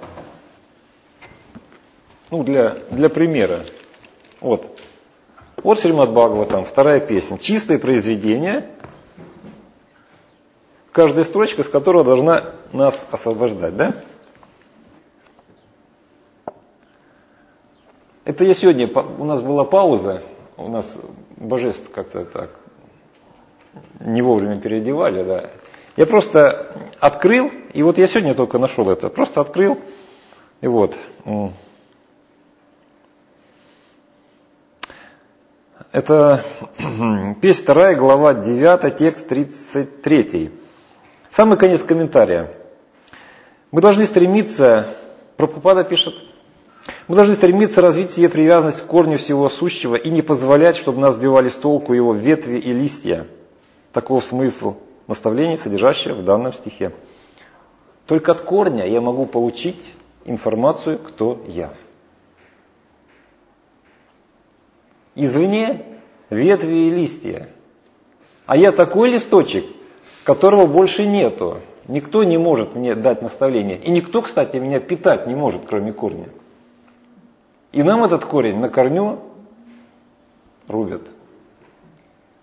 для примера. Вот Шримад Бхагаватам, 2 песня. Чистое произведение, каждая строчка из которого должна нас освобождать, да? Это я сегодня, у нас была пауза, у нас божеств как-то так не вовремя переодевали, да. Я просто открыл, и вот я сегодня только нашел это, просто открыл, и вот. Это песнь 2, глава 9, текст 33. Самый конец комментария. Мы должны стремиться, Прабхупада пишет, мы должны стремиться развить себе привязанность к корню всего сущего и не позволять, чтобы нас сбивали с толку его ветви и листья. Таков смысл наставлений, содержащего в данном стихе. Только от корня я могу получить информацию, кто я. Извне ветви и листья. А я такой листочек, которого больше нету. Никто не может мне дать наставление. И никто, кстати, меня питать не может, кроме корня. И нам этот корень на корню рубят.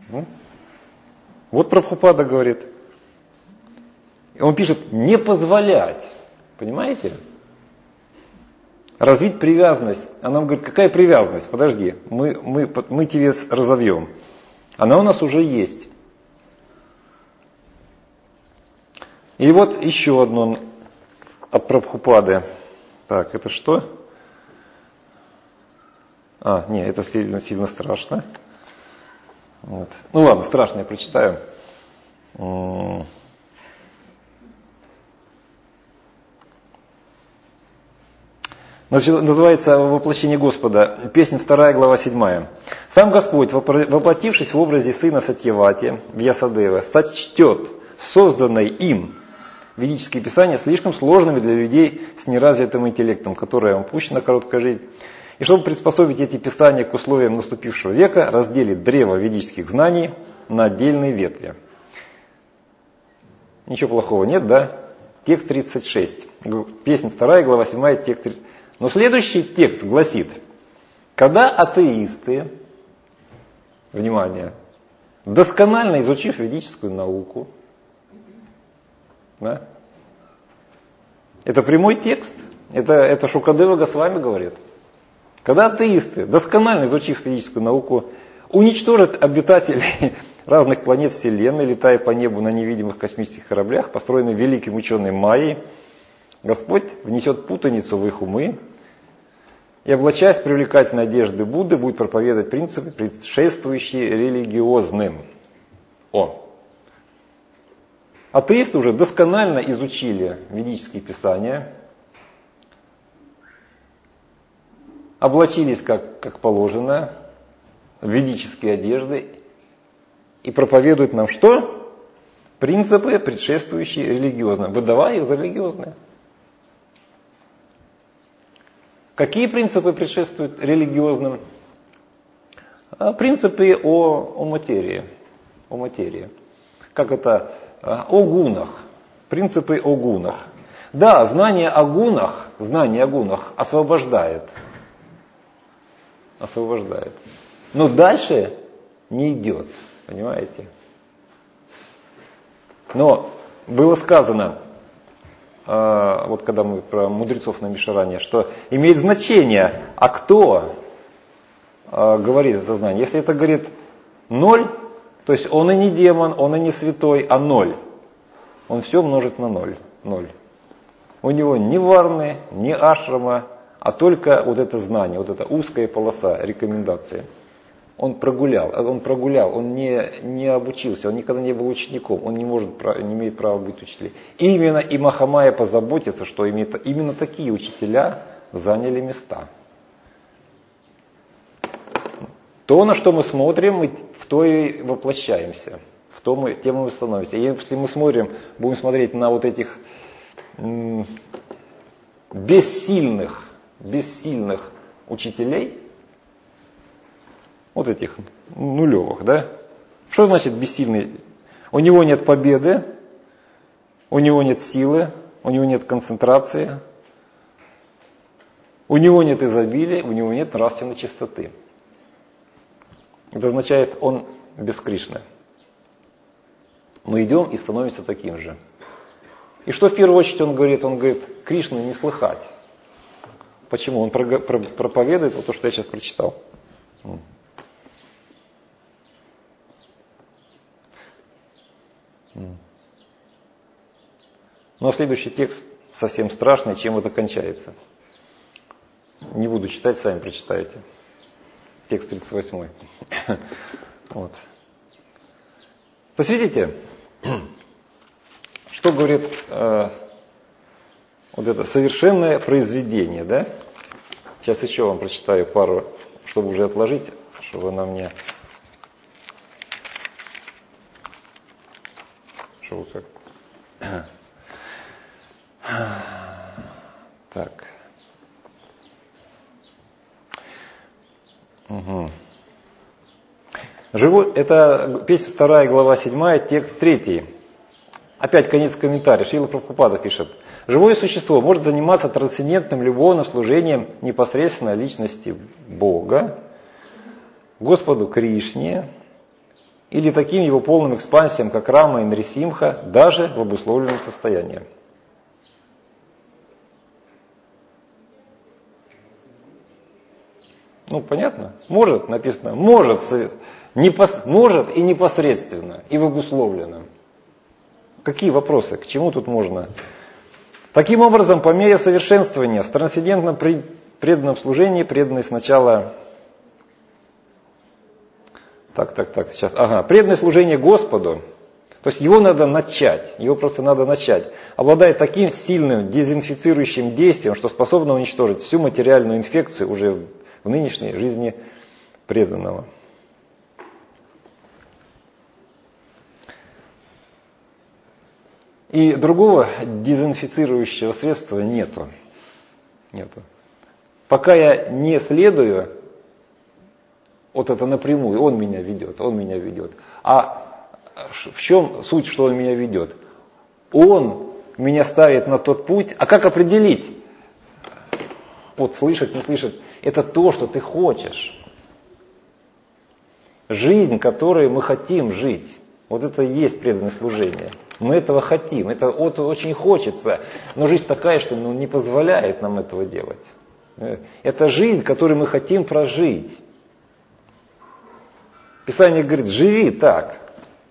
Вот Прабхупада говорит. Он пишет, не позволять. Понимаете? Развить привязанность. А нам говорит, какая привязанность? Подожди, мы тебе разовьем. Она у нас уже есть. И вот еще одно от Прабхупады. Так, это что? Нет, это сильно страшно. Вот. Ну ладно, страшно, я прочитаю. Значит, называется «Воплощение Господа». Песня 2, глава 7. «Сам Господь, воплотившись в образе сына Сатьявати, Вьясадевы, сочтет созданное им ведические писания слишком сложными для людей с неразвитым интеллектом, которым пущена короткая жизнь. И чтобы приспособить эти писания к условиям наступившего века, разделит древо ведических знаний на отдельные ветви». Ничего плохого нет, да? Текст 36. Песня 2, глава 7, текст 36. Но следующий текст гласит, когда атеисты, внимание, досконально изучив ведическую науку, да, это прямой текст, это Шукадева Госвами говорит, когда атеисты, досконально изучив ведическую науку, уничтожат обитателей разных планет Вселенной, летая по небу на невидимых космических кораблях, построенных великим ученым Майей, Господь внесет путаницу в их умы и, облачаясь в привлекательной одежды Будды, будет проповедовать принципы, предшествующие религиозным. Атеисты уже досконально изучили ведические писания, облачились как положено в ведические одежды и проповедуют нам что? Принципы, предшествующие религиозным, выдавая их за религиозные. Какие принципы предшествуют религиозным? Принципы о материи. О материи. Как это? О гунах. Принципы о гунах. Да, знание о гунах освобождает. Освобождает. Но дальше не идет. Понимаете? Но было сказано, вот когда мы про мудрецов на Мишаране, что имеет значение, а кто говорит это знание. Если это говорит 0, то есть он и не демон, он и не святой, а 0. Он все множит на 0. У него ни варны, ни ашрама, а только вот это знание, вот эта узкая полоса рекомендации. Он прогулял, он не обучился, он никогда не был учеником, он не имеет права быть учителем. Именно и Махамая позаботится, что именно такие учителя заняли места. То, на что мы смотрим, мы в то и воплощаемся, тем мы становимся. И если мы будем смотреть на вот этих бессильных учителей, вот этих нулевых, да? Что значит бессильный? У него нет победы, у него нет силы, у него нет концентрации, у него нет изобилия, у него нет нравственной чистоты. Это означает, он без Кришны. Мы идем и становимся таким же. И что в первую очередь он говорит? Он говорит, Кришну не слыхать. Почему? Он проповедует вот то, что я сейчас прочитал. Но следующий текст совсем страшный, чем это кончается. Не буду читать, сами прочитаете. Текст 38. Вот. То есть видите, что говорит вот это совершенное произведение, да? Сейчас еще вам прочитаю пару, чтобы уже отложить, чтобы она мне... Чтобы как... Так. Угу. Это песня 2, глава 7, текст 3. Опять конец комментария. Шрила Прабхупада пишет. Живое существо может заниматься трансцендентным любовным служением непосредственно личности Бога, Господу Кришне, или таким его полным экспансиям, как Рама и Нрисимха, даже в обусловленном состоянии. Ну, понятно? Может, написано, может и непосредственно, и в обусловленном. Какие вопросы? К чему тут можно? Таким образом, по мере совершенствования, в трансцендентном преданном служении, преданный сначала... Преданное служение Господу, то есть его надо начать, его просто надо начать, обладает таким сильным дезинфицирующим действием, что способно уничтожить всю материальную инфекцию уже в нынешней жизни преданного. И другого дезинфицирующего средства нету. Пока я не следую, вот это напрямую, он меня ведет. А в чем суть, что он меня ведет? Он меня ставит на тот путь, а как определить? Вот слышать, не слышать, это то, что ты хочешь. Жизнь, которой мы хотим жить. Вот это и есть преданное служение. Мы этого хотим, это очень хочется, но жизнь такая, что не позволяет нам этого делать. Это жизнь, которую мы хотим прожить. Писание говорит, живи так,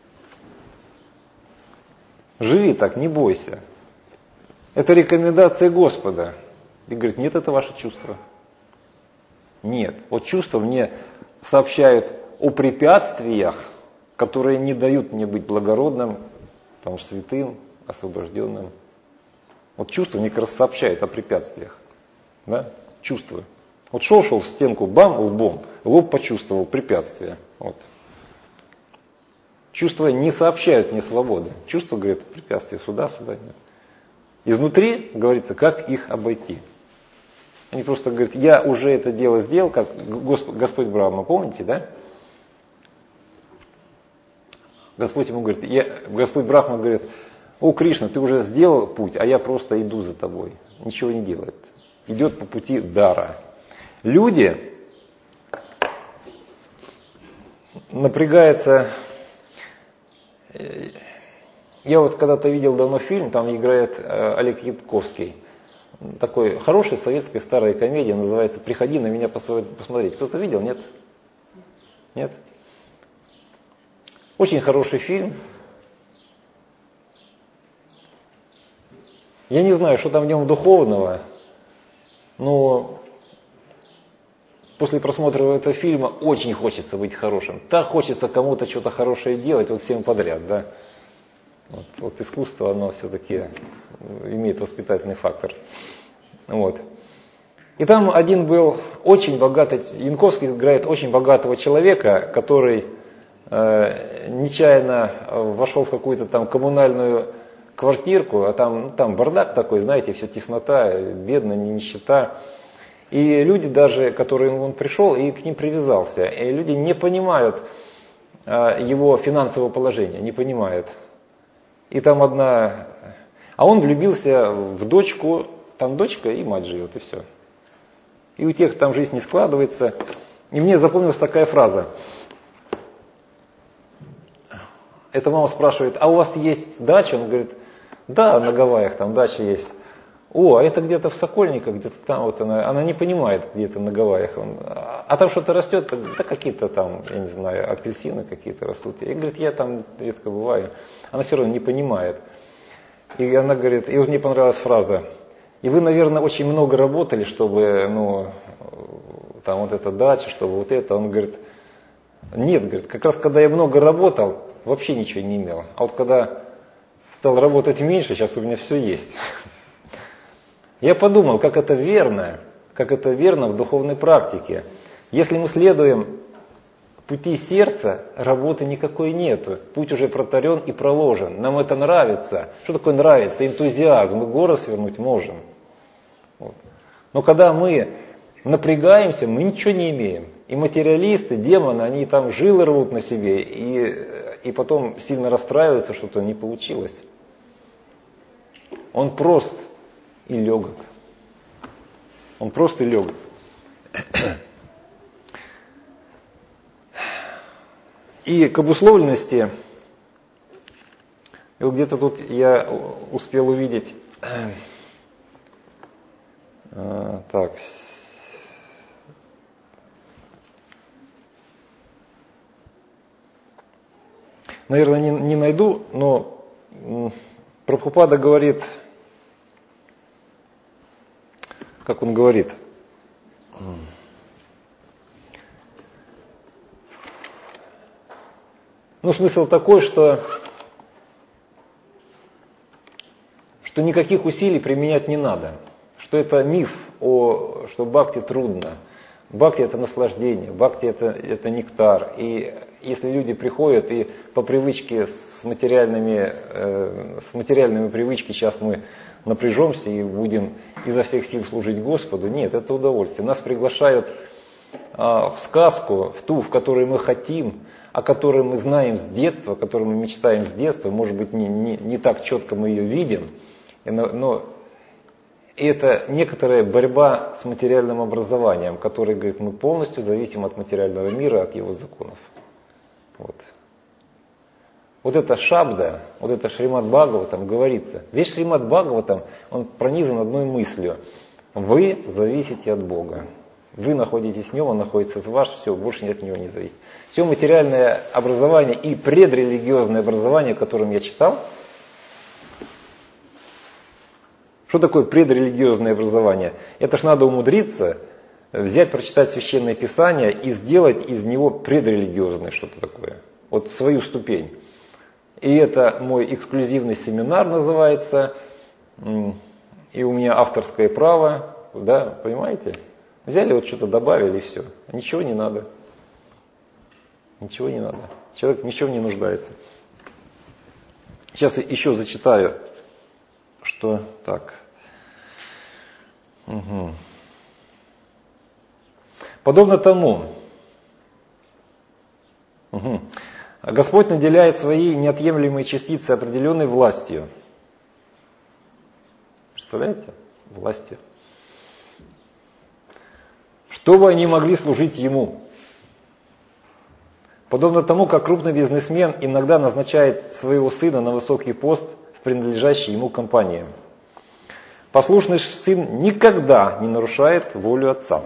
не бойся. Это рекомендация Господа. И говорит, нет, это ваше чувство. Нет, вот чувства мне сообщают о препятствиях, которые не дают мне быть благородным, святым, освобожденным. Вот чувства мне как раз сообщают о препятствиях. Да? Чувства. Вот шел в стенку, бам, лбом, лоб почувствовал препятствие. Вот. Чувства не сообщают мне свободы. Чувства говорят, препятствия сюда, нет. Изнутри говорится, как их обойти. Они просто говорят, я уже это дело сделал, как Господь Брахма, помните, да? Господь Брахма говорит, о, Кришна, ты уже сделал путь, а я просто иду за тобой. Ничего не делает. Идет по пути дара. Люди напрягаются. Я вот когда-то видел давно фильм, там играет Олег Янковский. Такой хорошая советская старая комедия, называется «Приходи на меня посмотреть». Кто-то видел, нет? Нет? Очень хороший фильм. Я не знаю, что там в нем духовного, но после просмотра этого фильма очень хочется быть хорошим. Так хочется кому-то что-то хорошее делать, вот всем подряд, да. Вот искусство, оно все-таки имеет воспитательный фактор. Вот. И там один был очень богатый, Янковский играет очень богатого человека, который нечаянно вошел в какую-то там коммунальную квартирку, а там бардак такой, знаете, все теснота, бедно, нищета. И люди даже, к которым он пришел, и к ним привязался, и люди не понимают его финансового положения, не понимают. И там а он влюбился в дочку, там дочка и мать живет, и все. И у тех там жизнь не складывается. И мне запомнилась такая фраза. Эта мама спрашивает, а у вас есть дача? Он говорит, да, на Гавайях там дача есть. О, а это где-то в Сокольниках, где-то там вот она не понимает, где-то на Гавайях. А там что-то растет, да какие-то там, я не знаю, апельсины какие-то растут. И говорит, я там редко бываю. Она все равно не понимает. И она говорит, и вот мне понравилась фраза, и вы, наверное, очень много работали, чтобы, там вот эта дача, чтобы вот это. Он говорит, нет, говорит, как раз когда я много работал, вообще ничего не имел. А вот когда стал работать меньше, сейчас у меня все есть. Я подумал, как это верно в духовной практике. Если мы следуем пути сердца, работы никакой нету. Путь уже протарен и проложен. Нам это нравится. Что такое нравится? Энтузиазм. Мы горы свернуть можем. Вот. Но когда мы напрягаемся, мы ничего не имеем. И материалисты, демоны, они там жилы рвут на себе, и потом сильно расстраиваются, что-то не получилось. Он прост и легок. Он прост и легок. И к обусловленности, и вот где-то тут я успел увидеть, так, наверное, не найду, но Прабхупада говорит, как он говорит, ну, смысл такой, что никаких усилий применять не надо, что это миф, что бхакти трудно. Бхакти это наслаждение, бхакти это нектар. И если люди приходят и по привычке с материальными привычками, сейчас мы напряжемся и будем изо всех сил служить Господу, нет, это удовольствие. Нас приглашают в сказку, в ту, в которой мы хотим, о которой мы знаем с детства, о которой мы мечтаем с детства, может быть, не так четко мы ее видим, но это некоторая борьба с материальным образованием, который говорит, мы полностью зависим от материального мира, от его законов. Вот это Шабда, вот это Шримад Бхагаватам говорится. Весь Шримад Бхагаватам, он пронизан одной мыслью. Вы зависите от Бога. Вы находитесь в нем, он находится в вас, все, больше от него не зависит. Все материальное образование и предрелигиозное образование, о котором я читал. Что такое предрелигиозное образование? Это ж надо умудриться взять, прочитать Священное Писание и сделать из него предрелигиозное что-то такое. Вот свою ступень. И это мой эксклюзивный семинар называется. И у меня авторское право. Да, понимаете? Взяли, вот что-то добавили и все. Ничего не надо. Ничего не надо. Человек ничего не нуждается. Сейчас еще зачитаю, что так. Угу. Подобно тому, Господь наделяет свои неотъемлемые частицы определенной властью. Представляете? Властью. Чтобы они могли служить Ему. Подобно тому, как крупный бизнесмен иногда назначает своего сына на высокий пост в принадлежащей ему компании. Послушный сын никогда не нарушает волю отца.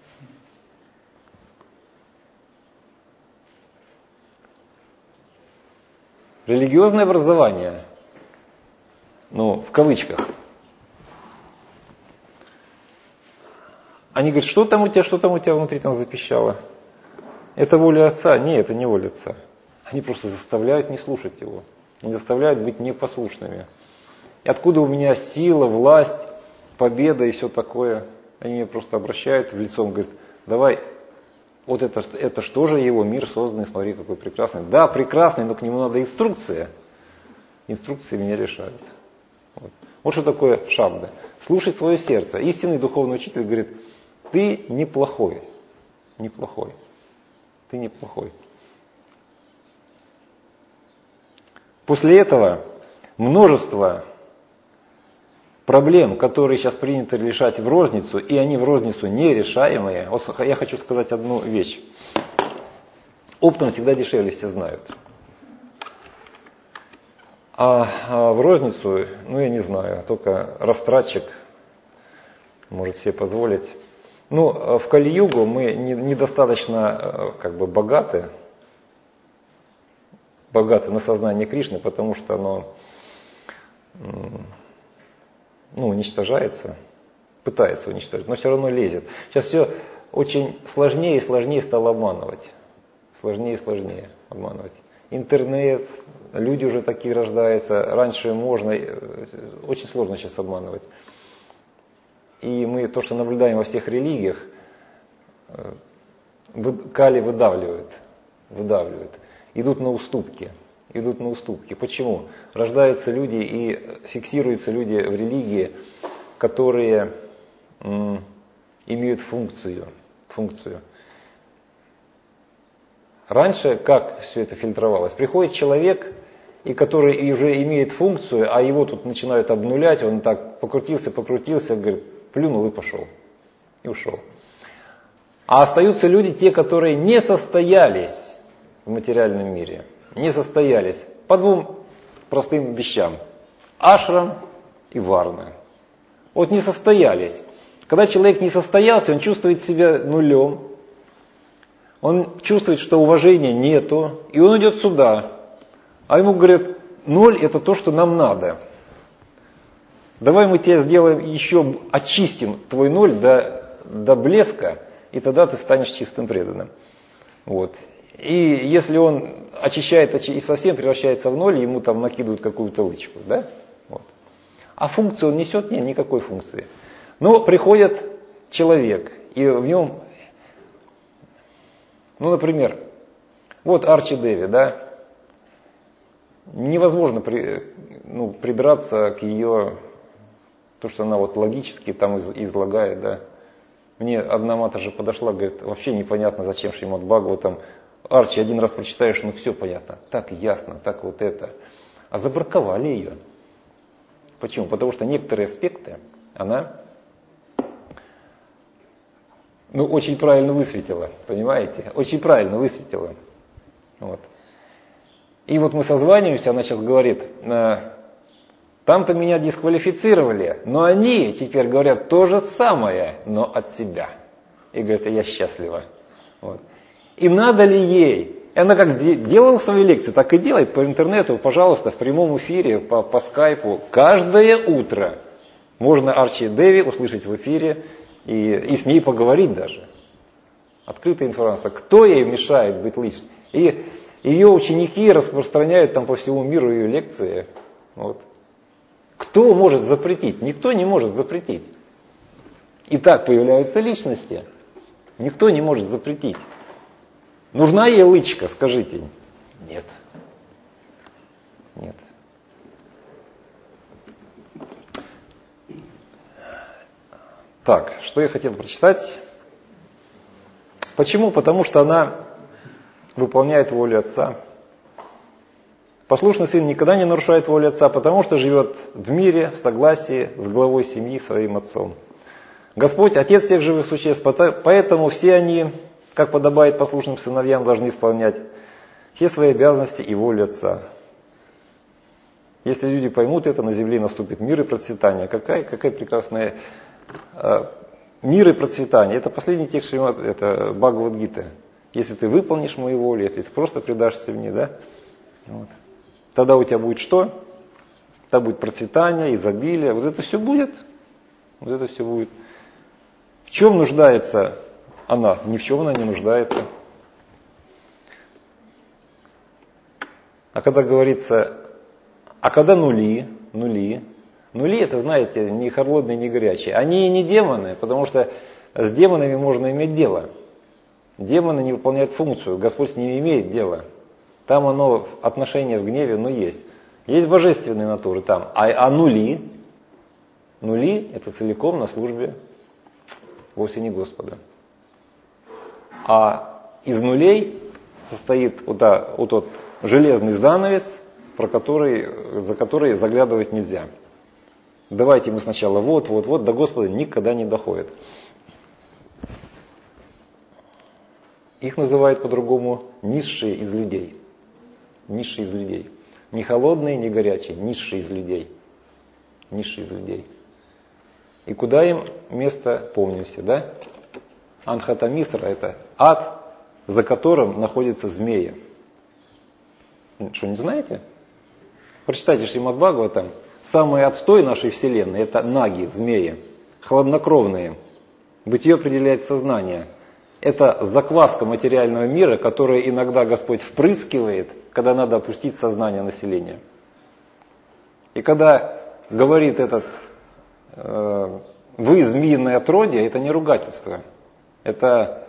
Религиозное образование, в кавычках. Они говорят, что там у тебя внутри там запищало? Это воля отца? Нет, это не воля отца. Они просто заставляют не слушать его. Они заставляют быть непослушными. И откуда у меня сила, власть, победа и все такое? Они меня просто обращают в лицо, говорят, давай, вот это что же его мир созданный, смотри, какой прекрасный. Да, прекрасный, но к нему надо инструкция. Инструкции меня решают. Вот что такое шабда. Слушать свое сердце. Истинный духовный учитель говорит, ты неплохой. Неплохой. Ты неплохой. После этого множество проблем, которые сейчас принято решать в розницу, и они в розницу нерешаемые. Вот я хочу сказать одну вещь. Оптом всегда дешевле, все знают. А в розницу, я не знаю, только растратчик может себе позволить. В Кали-югу мы недостаточно богаты на сознание Кришны, потому что оно уничтожается, пытается уничтожить, но все равно лезет. Сейчас все очень сложнее и сложнее стало обманывать. Сложнее и сложнее обманывать. Интернет, люди уже такие рождаются, раньше можно, очень сложно сейчас обманывать. И мы то, что наблюдаем во всех религиях, Кали выдавливает. Идут на уступки. Почему? Рождаются люди и фиксируются люди в религии, которые имеют функцию. Раньше как все это фильтровалось? Приходит человек, и который уже имеет функцию, а его тут начинают обнулять, он так покрутился, говорит, плюнул и пошел. И ушел. А остаются люди, те, которые не состоялись в материальном мире не состоялись по двум простым вещам. Ашрам и варна. Вот не состоялись. Когда человек не состоялся, он чувствует себя нулем. Он чувствует, что уважения нету, и он идет сюда. А ему говорят, 0 это то, что нам надо. Давай мы тебя сделаем еще, очистим твой 0 до блеска, и тогда ты станешь чистым преданным. Вот. И если он очищает и совсем превращается в 0, ему там накидывают какую-то лычку. Да? Вот. А функцию он несет? Нет, никакой функции. Но приходит человек, и в нем, например, вот Арчи Деви, да, невозможно придраться к ее, то, что она вот логически там излагает, да. Мне одна матаджи подошла, говорит, вообще непонятно, зачем Шримад Бхагаватам. Арчи, один раз прочитаешь, все понятно, так ясно, так вот это. А забраковали ее. Почему? Потому что некоторые аспекты она очень правильно высветила, понимаете? Очень правильно высветила. Вот. И вот мы созваниваемся, она сейчас говорит, там-то меня дисквалифицировали, но они теперь говорят то же самое, но от себя. И говорит, я счастлива. Вот. И надо ли ей? И она как делала свои лекции, так и делает по интернету, пожалуйста, в прямом эфире, по скайпу. Каждое утро можно Арчи Деви услышать в эфире и с ней поговорить даже. Открытая информация. Кто ей мешает быть личным? И ее ученики распространяют там по всему миру ее лекции. Вот. Кто может запретить? Никто не может запретить. И так появляются личности. Никто не может запретить. Нужна ей лычка, скажите? Нет. Нет. Так, что я хотел прочитать? Почему? Потому что она выполняет волю Отца. Послушный сын никогда не нарушает волю Отца, потому что живет в мире, в согласии с главой семьи, своим отцом. Господь, Отец всех живых существ, поэтому все они, как подобает послушным сыновьям, должны исполнять все свои обязанности и волю Отца. Если люди поймут это, на земле наступит мир и процветание. Какая прекрасная мир и процветание. Это последний текст, это Бхагавад-гита. Если ты выполнишь мою волю, если ты просто предашься мне, да, вот, тогда у тебя будет что? Тогда будет процветание, изобилие. Вот это все будет. Вот это все будет. В чем нуждается она? Ни в чем она не нуждается. А когда говорится, а когда нули это, знаете, не холодные, не горячие. Они и не демоны, потому что с демонами можно иметь дело. Демоны не выполняют функцию, Господь с ними имеет дело. Там оно, отношение в гневе, есть. Есть божественные натуры там. А нули это целиком на службе вовсе не Господа. А из нулей состоит вот тот железный занавес, за который заглядывать нельзя. Давайте мы сначала вот, до Господа никогда не доходит. Их называют по-другому низшие из людей. Низшие из людей. Не холодные, не горячие, низшие из людей. Низшие из людей. И куда им место, помните, да? Анхатамисра — это ад, за которым находятся змеи. Что, не знаете? Прочитайте Шримад Бхагаватам. Самый отстой нашей Вселенной — это наги, змеи, хладнокровные. Бытие определяет сознание. Это закваска материального мира, которую иногда Господь впрыскивает, когда надо опустить сознание населения. И когда говорит вы змеиное отродье, это не ругательство. Это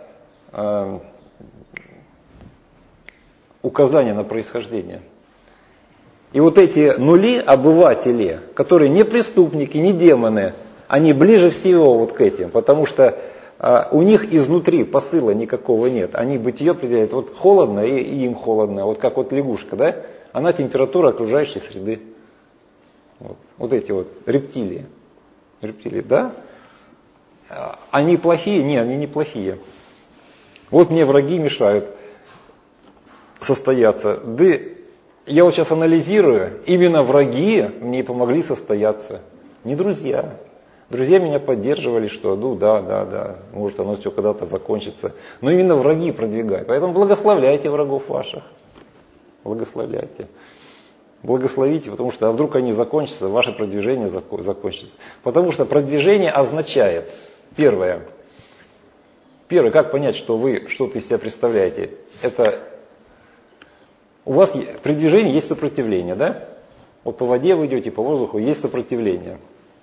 указание на происхождение. И вот эти нули, обыватели, которые не преступники, не демоны, они ближе всего вот к этим, потому что у них изнутри посыла никакого нет. Они бытие определяют, вот холодно и им холодно, вот как вот лягушка, да? Она температура окружающей среды. Вот эти вот рептилии. Рептилии, да? Они плохие? Нет, они не плохие. Вот мне враги мешают. состояться. Да, я вот сейчас анализирую, именно враги мне помогли состояться, не друзья. Друзья меня поддерживали, что да, может оно все когда-то закончится. Но именно враги продвигают. Поэтому благословляйте врагов ваших. Благословляйте. Благословите, потому что вдруг они закончатся, ваше продвижение закончится. Потому что продвижение означает, первое, как понять, что вы что-то из себя представляете, это у вас при движении есть сопротивление, да? Вот по воде вы идете, по воздуху есть сопротивление.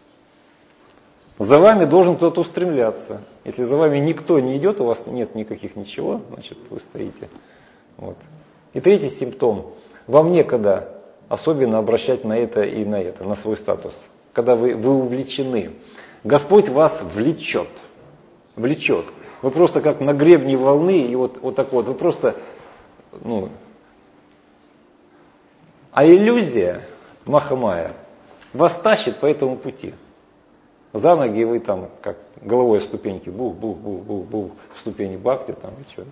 За вами должен кто-то устремляться. Если за вами никто не идет, у вас нет никаких ничего, значит вы стоите. Вот. И третий симптом. Вам некогда особенно обращать на это и на это, на свой статус. Когда вы увлечены. Господь вас влечет. Вы просто как на гребне волны, и вот так вот, вы просто, а иллюзия, Махамая, вас тащит по этому пути. За ноги вы там, как головой ступеньки, бух, ступени бхакти, там и что-то.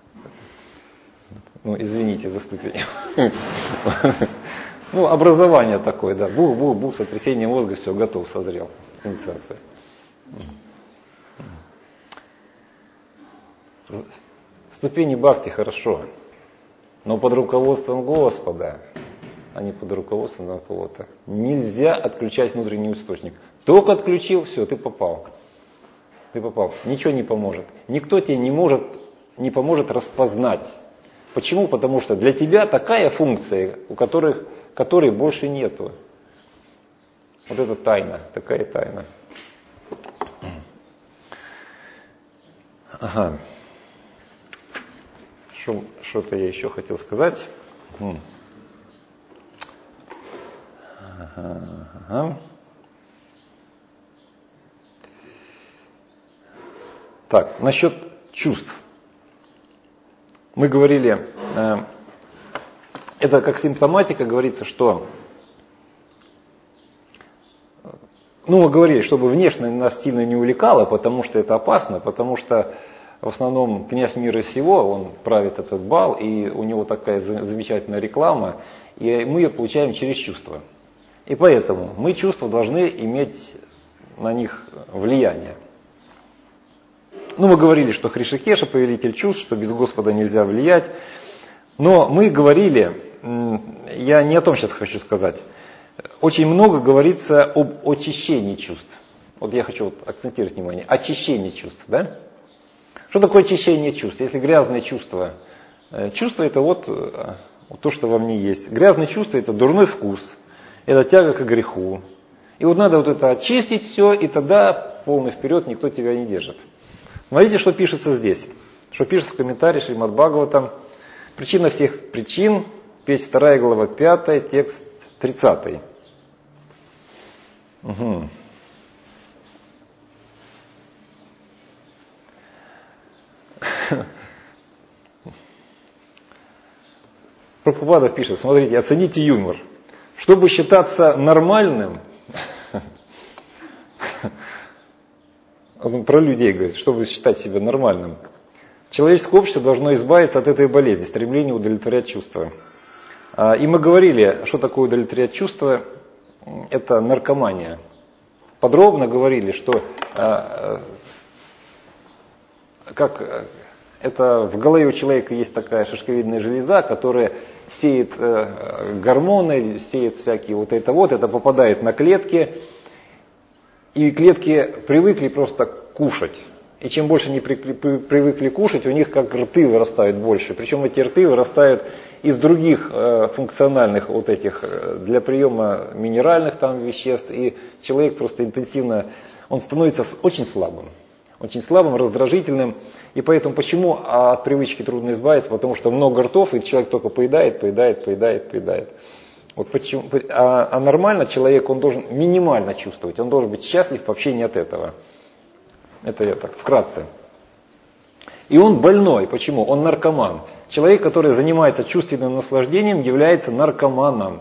Извините за ступень. Образование такое, да. Бух, сотрясение мозга, все, готов, созрел. Инициация. Ступени бхакти хорошо, но под руководством Господа, а не под руководством кого-то. Нельзя отключать внутренний источник. Только отключил, все, ты попал. Ничего не поможет. Никто тебе не поможет распознать. Почему? Потому что для тебя такая функция, которой больше нету. Вот это тайна, такая тайна. Ага. Что-то я еще хотел сказать. Ага. Так, насчет чувств. Мы говорили, это как симптоматика говорится, что, мы говорили, чтобы внешне нас сильно не увлекало, потому что это опасно, потому что в основном князь мира сего, он правит этот бал, и у него такая замечательная реклама, и мы ее получаем через чувства. И поэтому мы чувства должны иметь на них влияние. Мы говорили, что Хришикеша, повелитель чувств, что без Господа нельзя влиять. Но мы говорили, я не о том сейчас хочу сказать, очень много говорится об очищении чувств. Вот я хочу акцентировать внимание. Очищение чувств, да? Что такое очищение чувств? Если грязные чувства, чувство это вот то, что во мне есть. Грязные чувства это дурной вкус, это тяга к греху. И вот надо вот это очистить все, и тогда полный вперед, никто тебя не держит. Смотрите, что пишется здесь. Что пишется в комментарии Шримад Бхагаватам. Причина всех причин, песнь 2 глава 5, текст 30. Угу. Прабхупада пишет, смотрите, оцените юмор. Чтобы считаться нормальным, он про людей говорит, чтобы считать себя нормальным, человеческое общество должно избавиться от этой болезни, стремления удовлетворять чувства. И мы говорили, что такое удовлетворять чувства, это наркомания. Подробно говорили, что как это в голове у человека есть такая шишковидная железа, которая сеет гормоны, сеет всякие это попадает на клетки, и клетки привыкли просто кушать. И чем больше они привыкли кушать, у них как рты вырастают больше. Причем эти рты вырастают из других функциональных для приема минеральных веществ. И человек просто интенсивно, он становится очень слабым, раздражительным. И поэтому почему от привычки трудно избавиться? Потому что много ртов, и человек только поедает. Вот почему, а нормально человек, он должен минимально чувствовать, он должен быть счастлив вообще не от этого. Это я так вкратце. И он больной. Почему? Он наркоман. Человек, который занимается чувственным наслаждением, является наркоманом.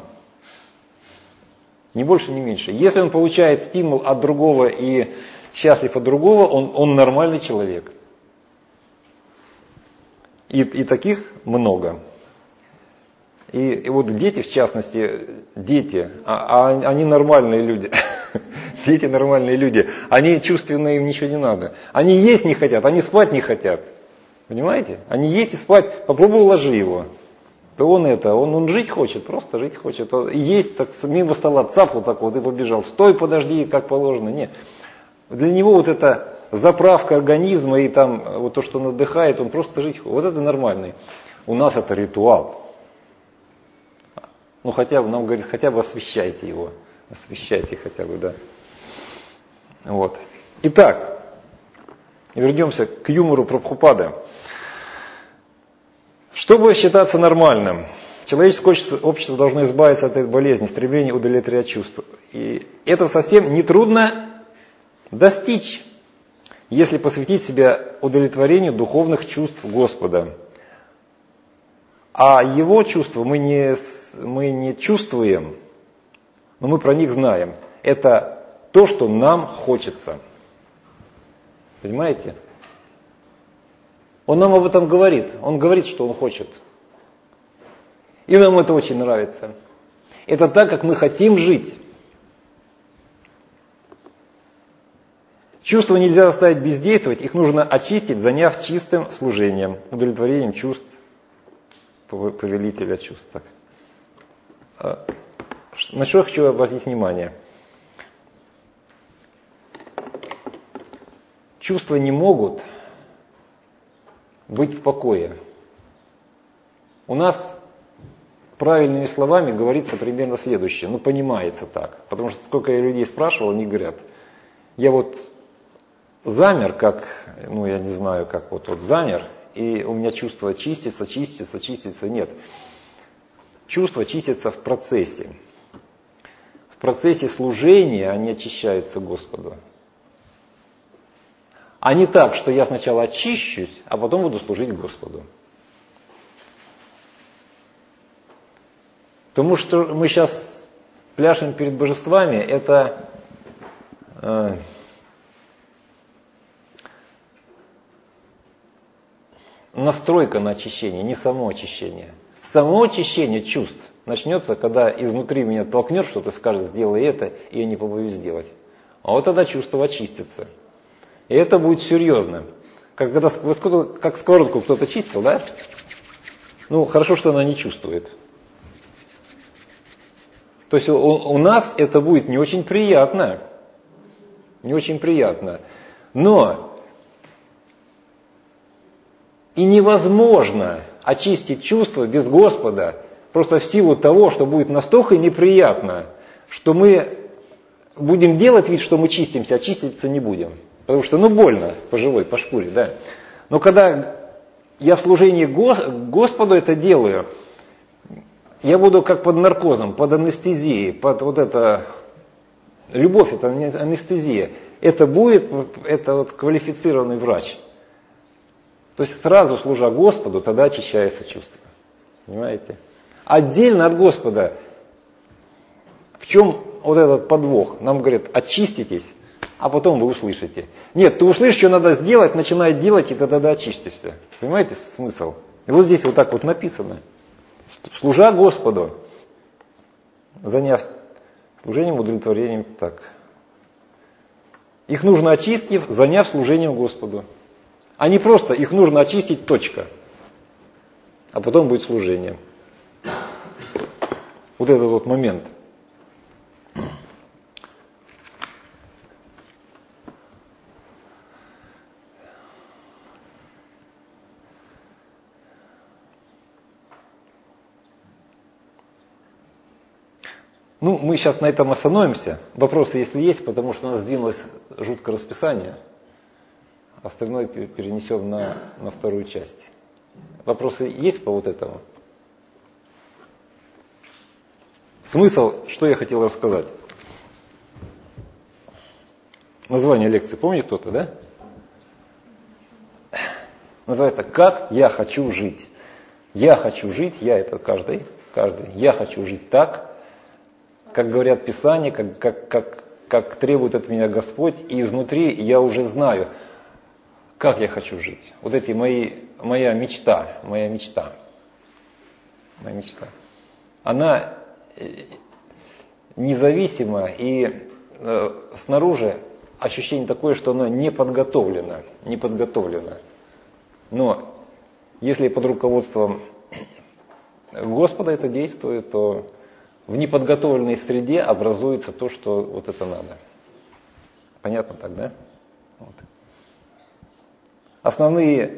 Ни больше, ни меньше. Если он получает стимул от другого и счастлив от другого, он нормальный человек. И таких много. И вот дети, в частности, дети, они нормальные люди. Дети нормальные люди. Они чувственные, им ничего не надо. Они есть не хотят, они спать не хотят. Понимаете? Они есть и спать. Попробуй уложи его. То он жить хочет, просто жить хочет. И есть, так мимо стола цап вот так вот и побежал. Стой, подожди, как положено. Нет. Для него вот эта заправка организма и там вот то, что он отдыхает, он просто жить хочет. Вот это нормальный. У нас это ритуал. Ну хотя бы, нам говорит, хотя бы освещайте его. Освещайте хотя бы, да. Вот. Итак, вернемся к юмору Прабхупады. Чтобы считаться нормальным, человеческое общество должно избавиться от этой болезни, стремления удовлетворять чувства. И это совсем нетрудно достичь, если посвятить себя удовлетворению духовных чувств Господа. А Его чувства мы не чувствуем, но мы про них знаем. Это то, что нам хочется. Понимаете? Он нам об этом говорит. Он говорит, что он хочет. И нам это очень нравится. Это так, как мы хотим жить. Чувства нельзя заставить бездействовать, их нужно очистить, заняв чистым служением, удовлетворением чувств повелителя чувств. На что я хочу обратить внимание? Чувства не могут быть в покое. У нас правильными словами говорится примерно следующее, понимается так. Потому что сколько я людей спрашивал, они говорят, я вот замер, как, я не знаю, как вот замер, и у меня чувство чистится. Нет. Чувства чистятся в процессе. В процессе служения они очищаются Господу. А не так, что я сначала очищусь, а потом буду служить Господу. Потому что мы сейчас пляшем перед божествами, это настройка на очищение, не само очищение. Само очищение чувств начнется, когда изнутри меня толкнет что-то, скажет, сделай это, и я не побоюсь сделать. А вот тогда чувство очистится. И это будет серьезно. Когда как сковородку кто-то чистил, да? Хорошо, что она не чувствует. То есть у нас это будет не очень приятно. Не очень приятно. Но и невозможно очистить чувства без Господа, просто в силу того, что будет настолько неприятно, что мы будем делать вид, что мы чистимся, а чиститься не будем. Потому что, больно по живой, по шкуре, да. Но когда я в служении Господу это делаю, я буду как под наркозом, под анестезией, под любовь, это не анестезия. Это квалифицированный врач. То есть сразу служа Господу, тогда очищается чувство. Понимаете? Отдельно от Господа, в чем этот подвох? Нам говорят, очиститесь, а потом вы услышите. Нет, ты услышишь, что надо сделать, начинай делать, и тогда очистишься. Понимаете смысл? И вот здесь вот так вот написано. Служа Господу, заняв служением, удовлетворением, так. Их нужно очистить, заняв служением Господу. А не просто, их нужно очистить, точка. А потом будет служение. Вот этот момент. Мы сейчас на этом остановимся. Вопросы, если есть, потому что у нас сдвинулось жуткое расписание. Остальное перенесем на вторую часть. Вопросы есть по этому? Смысл, что я хотел рассказать? Название лекции, помнит кто-то, да? Называется «Как я хочу жить». Я хочу жить, я это каждый. Я хочу жить так, как говорят Писания, как требует от меня Господь, и изнутри я уже знаю, как я хочу жить. Вот эти моя мечта. она независима, и снаружи ощущение такое, что оно не подготовлено. Но если под руководством Господа это действует, то в неподготовленной среде образуется то, что вот это надо. Понятно так, да? Вот. Основные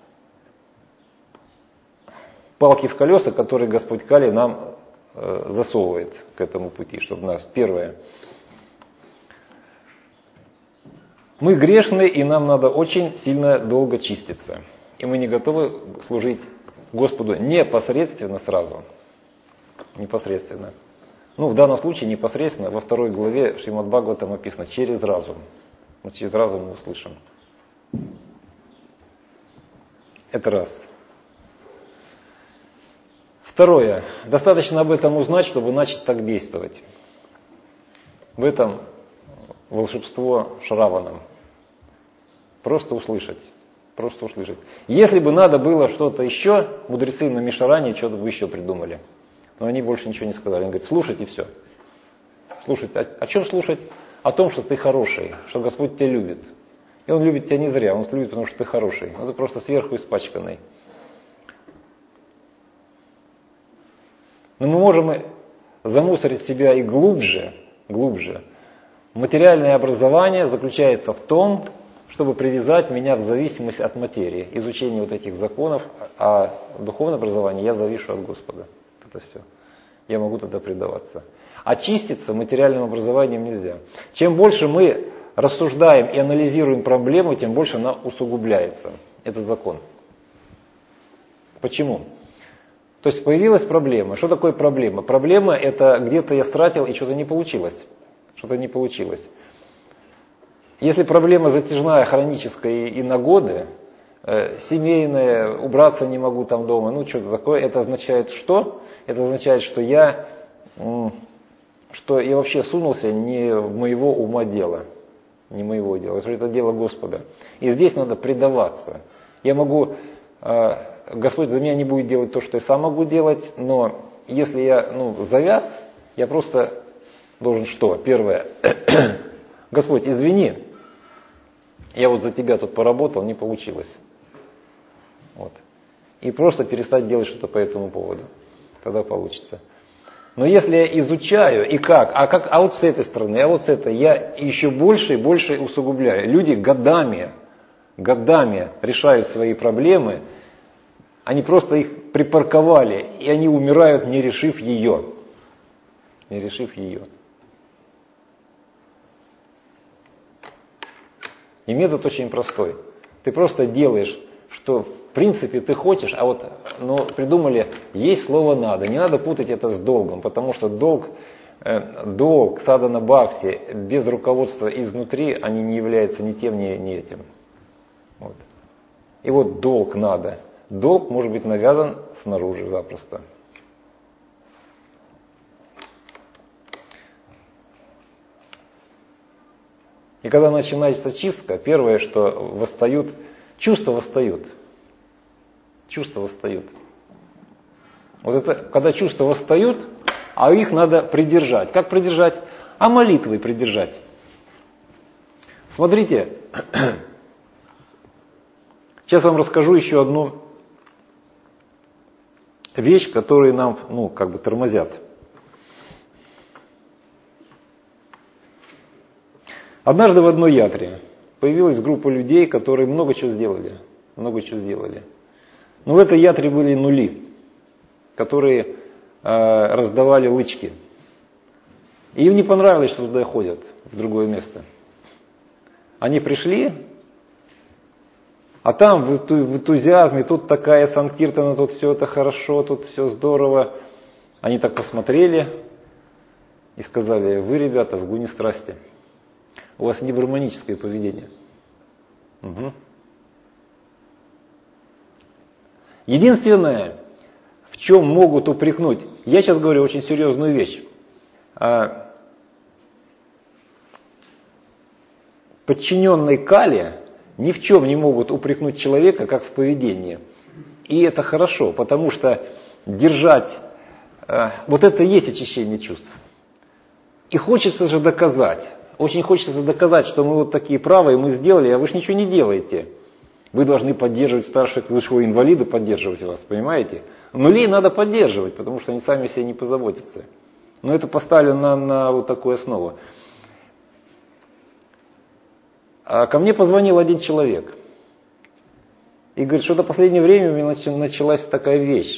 палки в колеса, которые Господь Кали нам засовывает к этому пути, чтобы нас. Первое. Мы грешны, и нам надо очень сильно долго чиститься. И мы не готовы служить Господу непосредственно сразу. Непосредственно. В данном случае непосредственно во 2 главе Шримад Бхагаватам написано через разум. Вот через разум мы услышим. Это раз. Второе. Достаточно об этом узнать, чтобы начать так действовать. В этом волшебство Шраваном. Просто услышать. Если бы надо было что-то еще, мудрецы на Мишаране что-то бы еще придумали. Но они больше ничего не сказали. Они говорят, слушать и все. Слушать. О чем слушать? О том, что ты хороший, что Господь тебя любит. И Он любит тебя не зря, Он любит, потому что ты хороший. Он просто сверху испачканный. Но мы можем замусорить себя и глубже. Материальное образование заключается в том, чтобы привязать меня в зависимость от материи. Изучение вот этих законов, а духовное образование я завишу от Господа. Это все. Я могу тогда предаваться. Очиститься материальным образованием нельзя. Чем больше мы рассуждаем и анализируем проблему, тем больше она усугубляется. Это закон. Почему? То есть появилась проблема. Что такое проблема? Проблема – это где-то я стратил и что-то не получилось. Если проблема затяжная, хроническая и на годы, семейная, убраться не могу там дома, что-то такое, это означает что? Это означает, что я вообще сунулся не в моего ума дело. Не моего дела, что это дело Господа. И здесь надо предаваться. Господь за меня не будет делать то, что я сам могу делать, но если я завяз, я просто должен что? Первое. Господь, извини, я вот за тебя тут поработал, не получилось. Вот. И просто перестать делать что-то по этому поводу. Тогда получится. Но если я изучаю, и как? А вот с этой стороны, а вот с этой, я еще больше и больше усугубляю. Люди годами решают свои проблемы, они просто их припарковали, и они умирают, не решив ее. И метод очень простой. Ты просто делаешь, что в принципе ты хочешь, но придумали, есть слово «надо». Не надо путать это с долгом, потому что долг садхана бхакти без руководства изнутри, они не являются ни тем, ни этим. Вот. И вот долг надо. Долг может быть навязан снаружи запросто. И когда начинается чистка, первое, что чувства восстают. Вот это, когда чувства восстают, а их надо придержать. Как придержать? А молитвой придержать. Смотрите, сейчас вам расскажу еще одну вещь, которые нам, тормозят. Однажды в одной ятре появилась группа людей, которые много чего сделали. Но в этой ятре были нули, которые раздавали лычки. И им не понравилось, что туда ходят, в другое место. Они пришли, а там в энтузиазме, тут такая санкиртана, тут все это хорошо, тут все здорово. Они так посмотрели и сказали: вы, ребята, в гуне страсти. У вас не гармоническое поведение. Угу. Единственное, в чем могут упрекнуть, я сейчас говорю очень серьезную вещь. Подчиненные Кали ни в чем не могут упрекнуть человека, как в поведении. И это хорошо, потому что держать Вот это и есть очищение чувств. И хочется же доказать. Очень хочется доказать, что мы вот такие правые, мы сделали, а вы же ничего не делаете. Вы должны поддерживать старших, вы что, инвалиды поддерживать вас, понимаете? Нулей надо поддерживать, потому что они сами о себе не позаботятся. Но это поставлено на вот такую основу. А ко мне позвонил один человек. И говорит, что до последнего времени у меня началась такая вещь.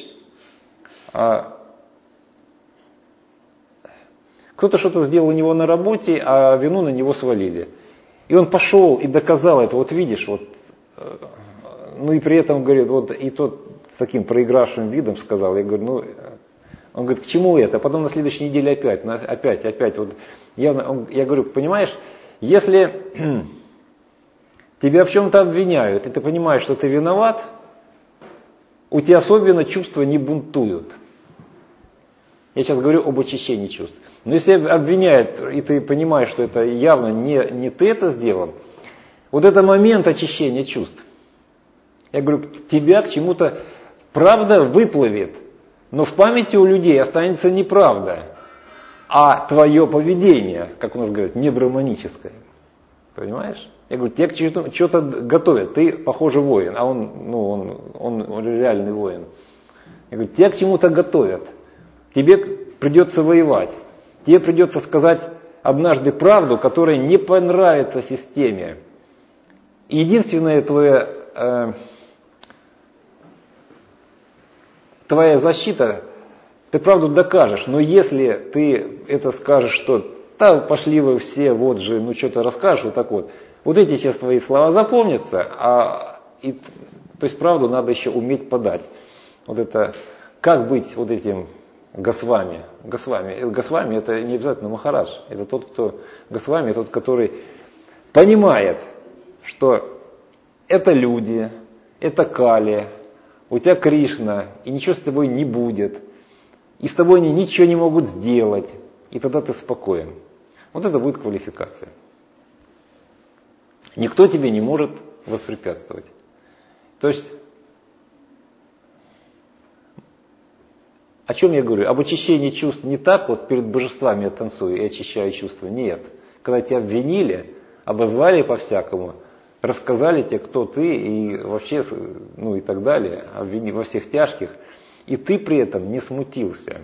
Кто-то что-то сделал у него на работе, а вину на него свалили. И он пошел и доказал это. Вот видишь, вот, ну и при этом, говорит, вот и тот с таким проигравшим видом сказал, я говорю, ну, он говорит, к чему это? А потом на следующей неделе опять. Вот, я говорю, понимаешь, если тебя в чем-то обвиняют, и ты понимаешь, что ты виноват, у тебя особенно чувства не бунтуют. Я сейчас говорю об очищении чувств. Но если обвиняют, и ты понимаешь, что это явно не ты это сделал, вот это момент очищения чувств. Я говорю, тебя к чему-то правда выплывет, но в памяти у людей останется неправда, а твое поведение, как у нас говорят, не браманическое. Понимаешь? Я говорю, тебя что-то готовят, ты, похоже, воин, а он реальный воин. Я говорю, тебя к чему-то готовят, тебе придется воевать. Тебе придется сказать однажды правду, которая не понравится системе. И единственная твоя защита, ты правду докажешь. Но если ты это скажешь, что да, пошли вы все, вот же, ну что-то расскажешь, вот так вот. Вот эти сейчас твои слова запомнятся, то есть правду надо еще уметь подать. Вот это, как быть вот этим Госвами. Госвами это не обязательно Махарадж. Это тот, кто Госвами, тот, который понимает, что это люди, это Кали, у тебя Кришна, и ничего с тобой не будет. И с тобой они ничего не могут сделать. И тогда ты спокоен. Вот это будет квалификация. Никто тебе не может воспрепятствовать. То есть, о чем я говорю? Об очищении чувств не так, вот перед божествами я танцую и очищаю чувства. Нет. Когда тебя обвинили, обозвали по-всякому, рассказали тебе, кто ты и вообще, ну и так далее, обвинили во всех тяжких, и ты при этом не смутился,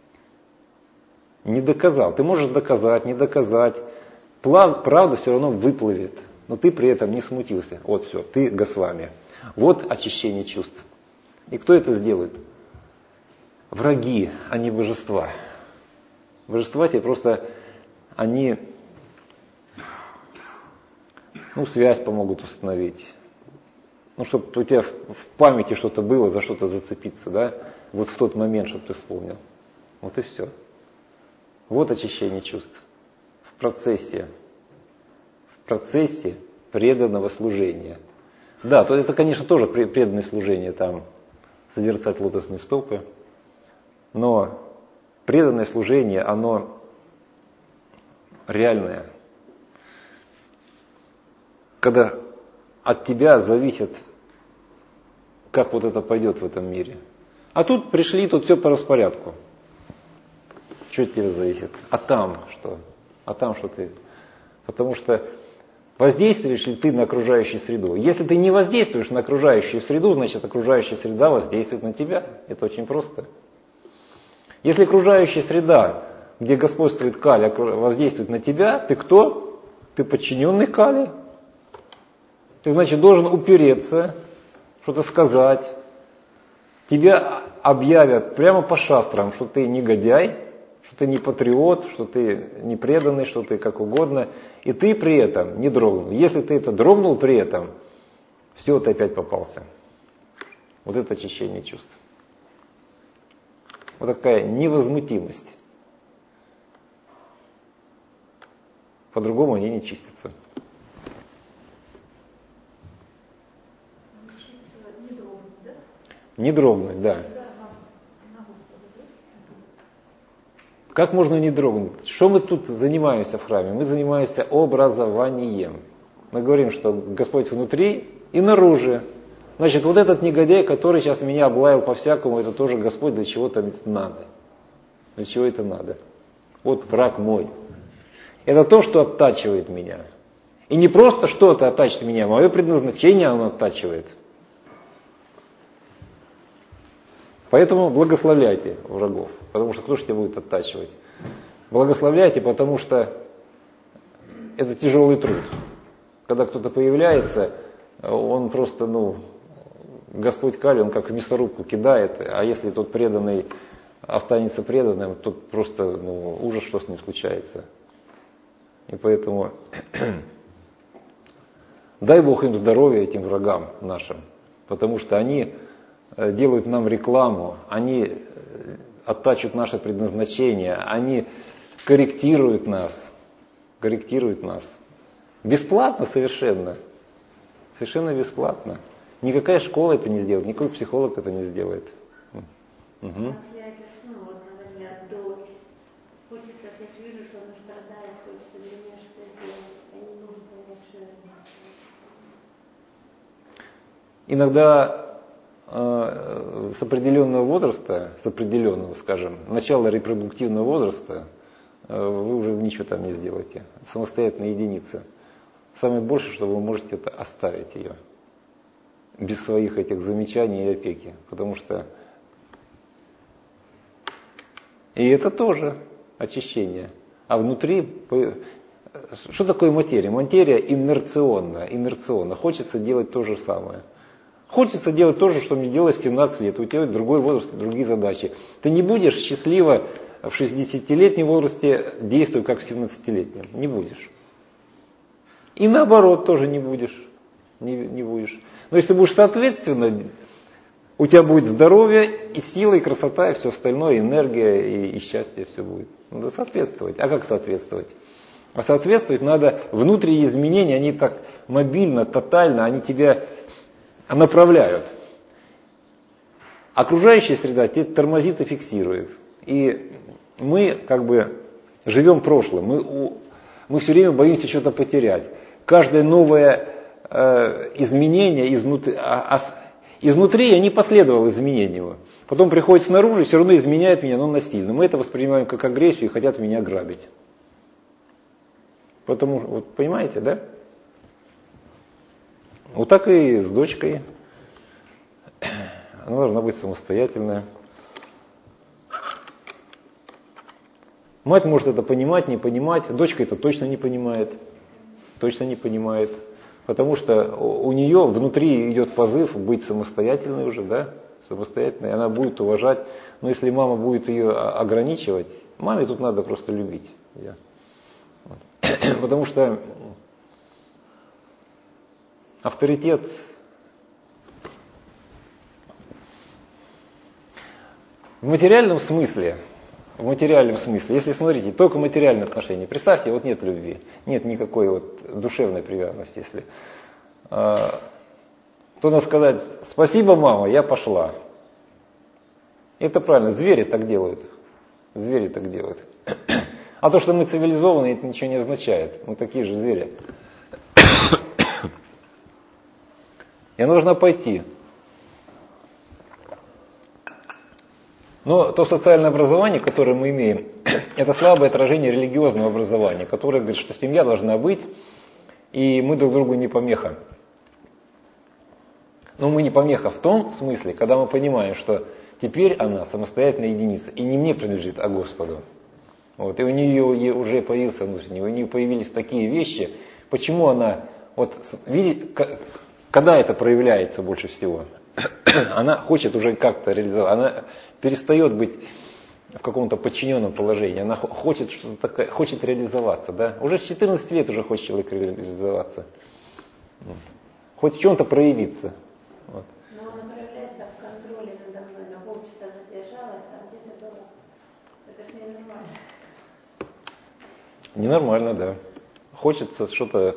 не доказал. Ты можешь доказать, не доказать, правда все равно выплывет, но ты при этом не смутился. Вот все, ты Госвами. Вот очищение чувств. И кто это сделает? Враги, а не божества. Божества тебе просто, они, связь помогут установить. Чтобы у тебя в памяти что-то было, за что-то зацепиться, да? Вот в тот момент, чтобы ты вспомнил. Вот и все. Вот очищение чувств. В процессе преданного служения. Да, то это, конечно, тоже преданное служение, там, созерцать лотосные стопы. Но преданное служение, оно реальное. Когда от тебя зависит, как вот это пойдет в этом мире. А тут пришли, тут все по распорядку. Что от тебя зависит? А там что? А там что ты? Потому что воздействуешь ли ты на окружающую среду? Если ты не воздействуешь на окружающую среду, значит окружающая среда воздействует на тебя. Это очень просто. Если окружающая среда, где господствует Кали, воздействует на тебя, ты кто? Ты подчиненный Кали. Ты, значит, должен упереться, что-то сказать. Тебя объявят прямо по шастрам, что ты негодяй, что ты не патриот, что ты не преданный, что ты как угодно. И ты при этом не дрогнул. Если ты это дрогнул при этом, все, ты опять попался. Вот это очищение чувств. Вот такая невозмутимость. По-другому они не чистятся. Не дрогнуть, да. Как можно не дрогнуть? Что мы тут занимаемся в храме? Мы занимаемся образованием. Мы говорим, что Господь внутри и наружу. Значит, вот этот негодяй, который сейчас меня облаял по-всякому, это тоже Господь для чего-то надо. Для чего это надо? Вот враг мой. Это то, что оттачивает меня. И не просто что-то оттачивает меня, мое предназначение оно оттачивает. Поэтому благословляйте врагов, потому что кто же тебя будет оттачивать? Благословляйте, потому что это тяжелый труд. Когда кто-то появляется, он просто, Господь Кали, он как в мясорубку кидает, а если тот преданный останется преданным, то просто ужас, что с ним случается. И поэтому дай Бог им здоровья, этим врагам нашим, потому что они делают нам рекламу, они оттачивают наше предназначение, они корректируют нас. Бесплатно совершенно. Совершенно бесплатно. Никакая школа это не сделает, никакой психолог это не сделает. Угу. Иногда с определенного возраста, скажем, начала репродуктивного возраста, вы уже ничего там не сделаете. Самостоятельная единица. Самое большее, что вы можете, это оставить ее. Без своих этих замечаний и опеки. Потому что и это тоже очищение. А внутри, что такое материя? Материя инерционна. Хочется делать то же самое. Хочется делать то же, что мне делать в 17 лет. У тебя другой возраст, другие задачи. Ты не будешь счастливо в 60-летнем возрасте действовать, как в 17-летнем. Не будешь. И наоборот тоже не будешь. Не будешь. Но если будешь соответственно, у тебя будет здоровье, и сила, и красота, и все остальное, и энергия, и счастье, все будет. Надо соответствовать. А как соответствовать? А соответствовать надо внутренние изменения, они так мобильно, тотально, они тебя направляют. Окружающая среда тебя тормозит и фиксирует. И мы живем прошлым. Мы все время боимся что-то потерять. Каждое новое изменение изнутри я не последовал изменению. Потом приходит снаружи, все равно изменяет меня, но насильно. Мы это воспринимаем как агрессию и хотят меня грабить. Потому, понимаете, да? Вот так и с дочкой. Она должна быть самостоятельная. Мать может это понимать, не понимать. Дочка это точно не понимает. Потому что у нее внутри идет позыв быть самостоятельной уже, да? Самостоятельной. Она будет уважать. Но если мама будет ее ограничивать, маме тут надо просто любить. Потому что авторитет в материальном смысле, если смотрите, только материальные отношения, представьте, вот нет любви, нет никакой душевной привязанности, если, то надо сказать: спасибо, мама, я пошла. Это правильно, звери так делают. А то, что мы цивилизованные, это ничего не означает, мы такие же звери. И она должна пойти. Но то социальное образование, которое мы имеем, это слабое отражение религиозного образования, которое говорит, что семья должна быть, и мы друг другу не помеха. Но мы не помеха в том смысле, когда мы понимаем, что теперь она самостоятельная единица, и не мне принадлежит, а Господу. И у нее уже появился внутренний, у нее появились такие вещи. Почему она, когда это проявляется больше всего? Она хочет уже как-то реализовать, она перестает быть в каком-то подчиненном положении, она хочет что-то такое, хочет реализоваться, да? Уже с 14 лет уже хочет человек реализоваться, хоть в чем-то проявиться. Но она проявляется в контроле надо мной, на полчаса задержалась, а где-то было. Это ж ненормально. Ненормально, да. Хочется что-то.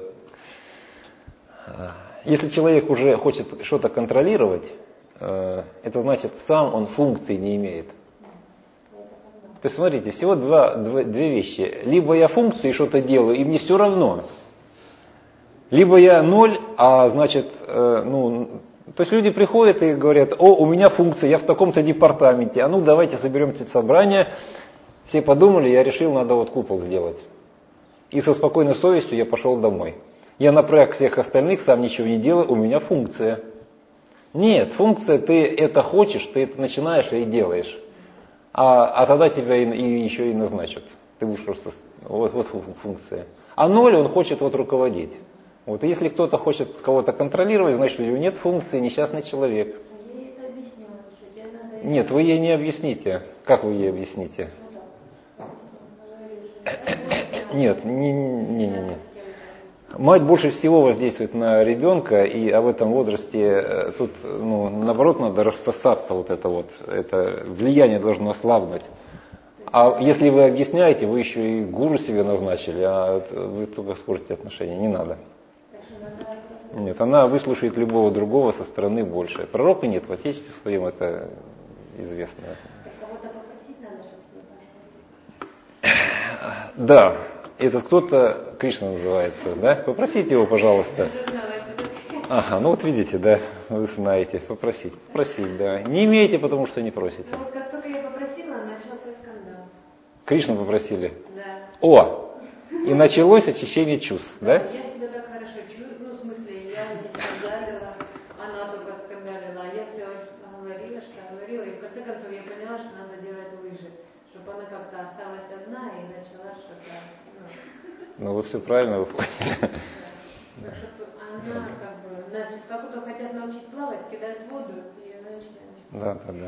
Если человек уже хочет что-то контролировать, это значит, сам он функции не имеет. То есть, смотрите, всего две вещи. Либо я функции что-то делаю, и мне все равно. Либо я ноль, а значит, то есть люди приходят и говорят: о, у меня функция, я в таком-то департаменте, а ну давайте соберемся в собрание, Все подумали, я решил, надо вот купол сделать. И со спокойной совестью я пошел домой. Я напряг всех остальных, сам ничего не делаю, у меня функция. Нет, функция, ты это хочешь, ты это начинаешь и делаешь. А тогда тебя и еще и назначат. Ты будешь просто, вот функция. А ноль, он хочет вот руководить. Вот если кто-то хочет кого-то контролировать, значит, у него нет функции, несчастный человек. Я ей это объяснила, что тебе надо... Нет, вы ей не объясните. Как вы ей объясните? Нет, не. Мать больше всего воздействует на ребенка, а в этом возрасте тут, наоборот, надо рассосаться это влияние должно ослабнуть. А если вы объясняете, вы еще и гуру себе назначили, а вы только испортите отношения, не надо. Нет, она выслушает любого другого со стороны больше. Пророка нет, в Отечестве своем это известно. Кого-то попросить надо, чтобы... Да, этот кто-то, Кришна называется, да? Попросите его, пожалуйста. Ага, ну вот видите, да, вы знаете, попросить, да. Не имеете, потому что не просите. Ну вот как только я попросила, начался скандал. Кришну попросили? Да. О! И началось очищение чувств, да? Я себя так хорошо чувствую, в смысле, я не скандалила, она только скандалила, а я все говорила, и в конце концов я поняла, что надо делать лыжи, чтобы она как-то осталась одна и начала что-то, Ну вот все правильно вы поняли. Да. Чтобы она как будто хотят научить плавать, кидать в воду, и она начинает.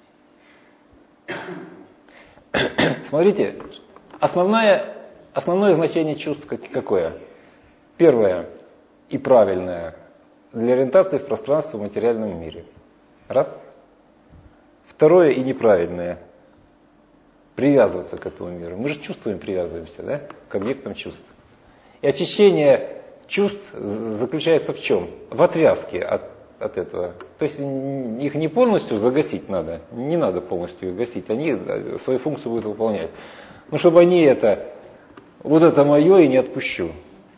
Да. Смотрите, основное значение чувств какое? Первое и правильное для ориентации в пространстве в материальном мире. Раз. Второе и неправильное. Привязываться к этому миру. Мы же чувствами привязываемся, да? К объектам чувств. И очищение чувств заключается в чем? В отвязке от этого. То есть их не полностью загасить надо. Не надо полностью их гасить. Они свою функцию будут выполнять. Но чтобы они вот это мое и не отпущу.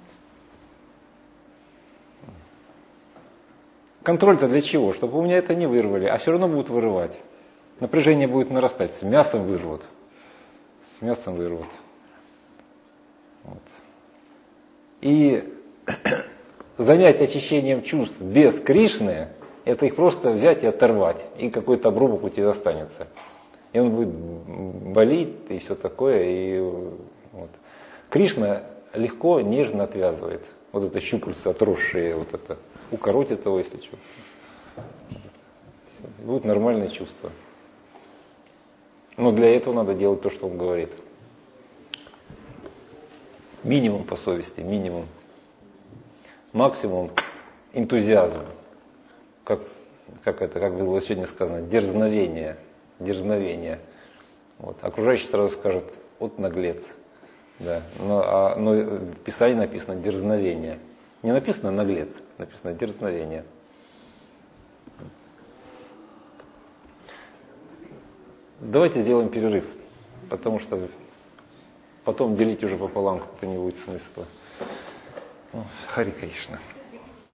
Контроль-то для чего? Чтобы у меня это не вырвали, а все равно будут вырывать. Напряжение будет нарастать, с мясом вырвут. Вот. И занять очищением чувств без Кришны, это их просто взять и оторвать, и какой-то обрубок у тебя останется. И он будет болеть, и все такое. И вот. Кришна легко, нежно отвязывает. Вот это щупальце отросшее, вот это, укоротит его, если что. Будут нормальные чувства. Но для этого надо делать то, что он говорит. Минимум по совести, минимум. Максимум энтузиазм. Как было сегодня сказано, дерзновение. Вот. Окружающий сразу скажет, вот наглец. Да. Но в Писании написано дерзновение. Не написано наглец, написано дерзновение. Давайте сделаем перерыв, потому что потом делить уже пополам как-то не будет смысла. Хари Кришна.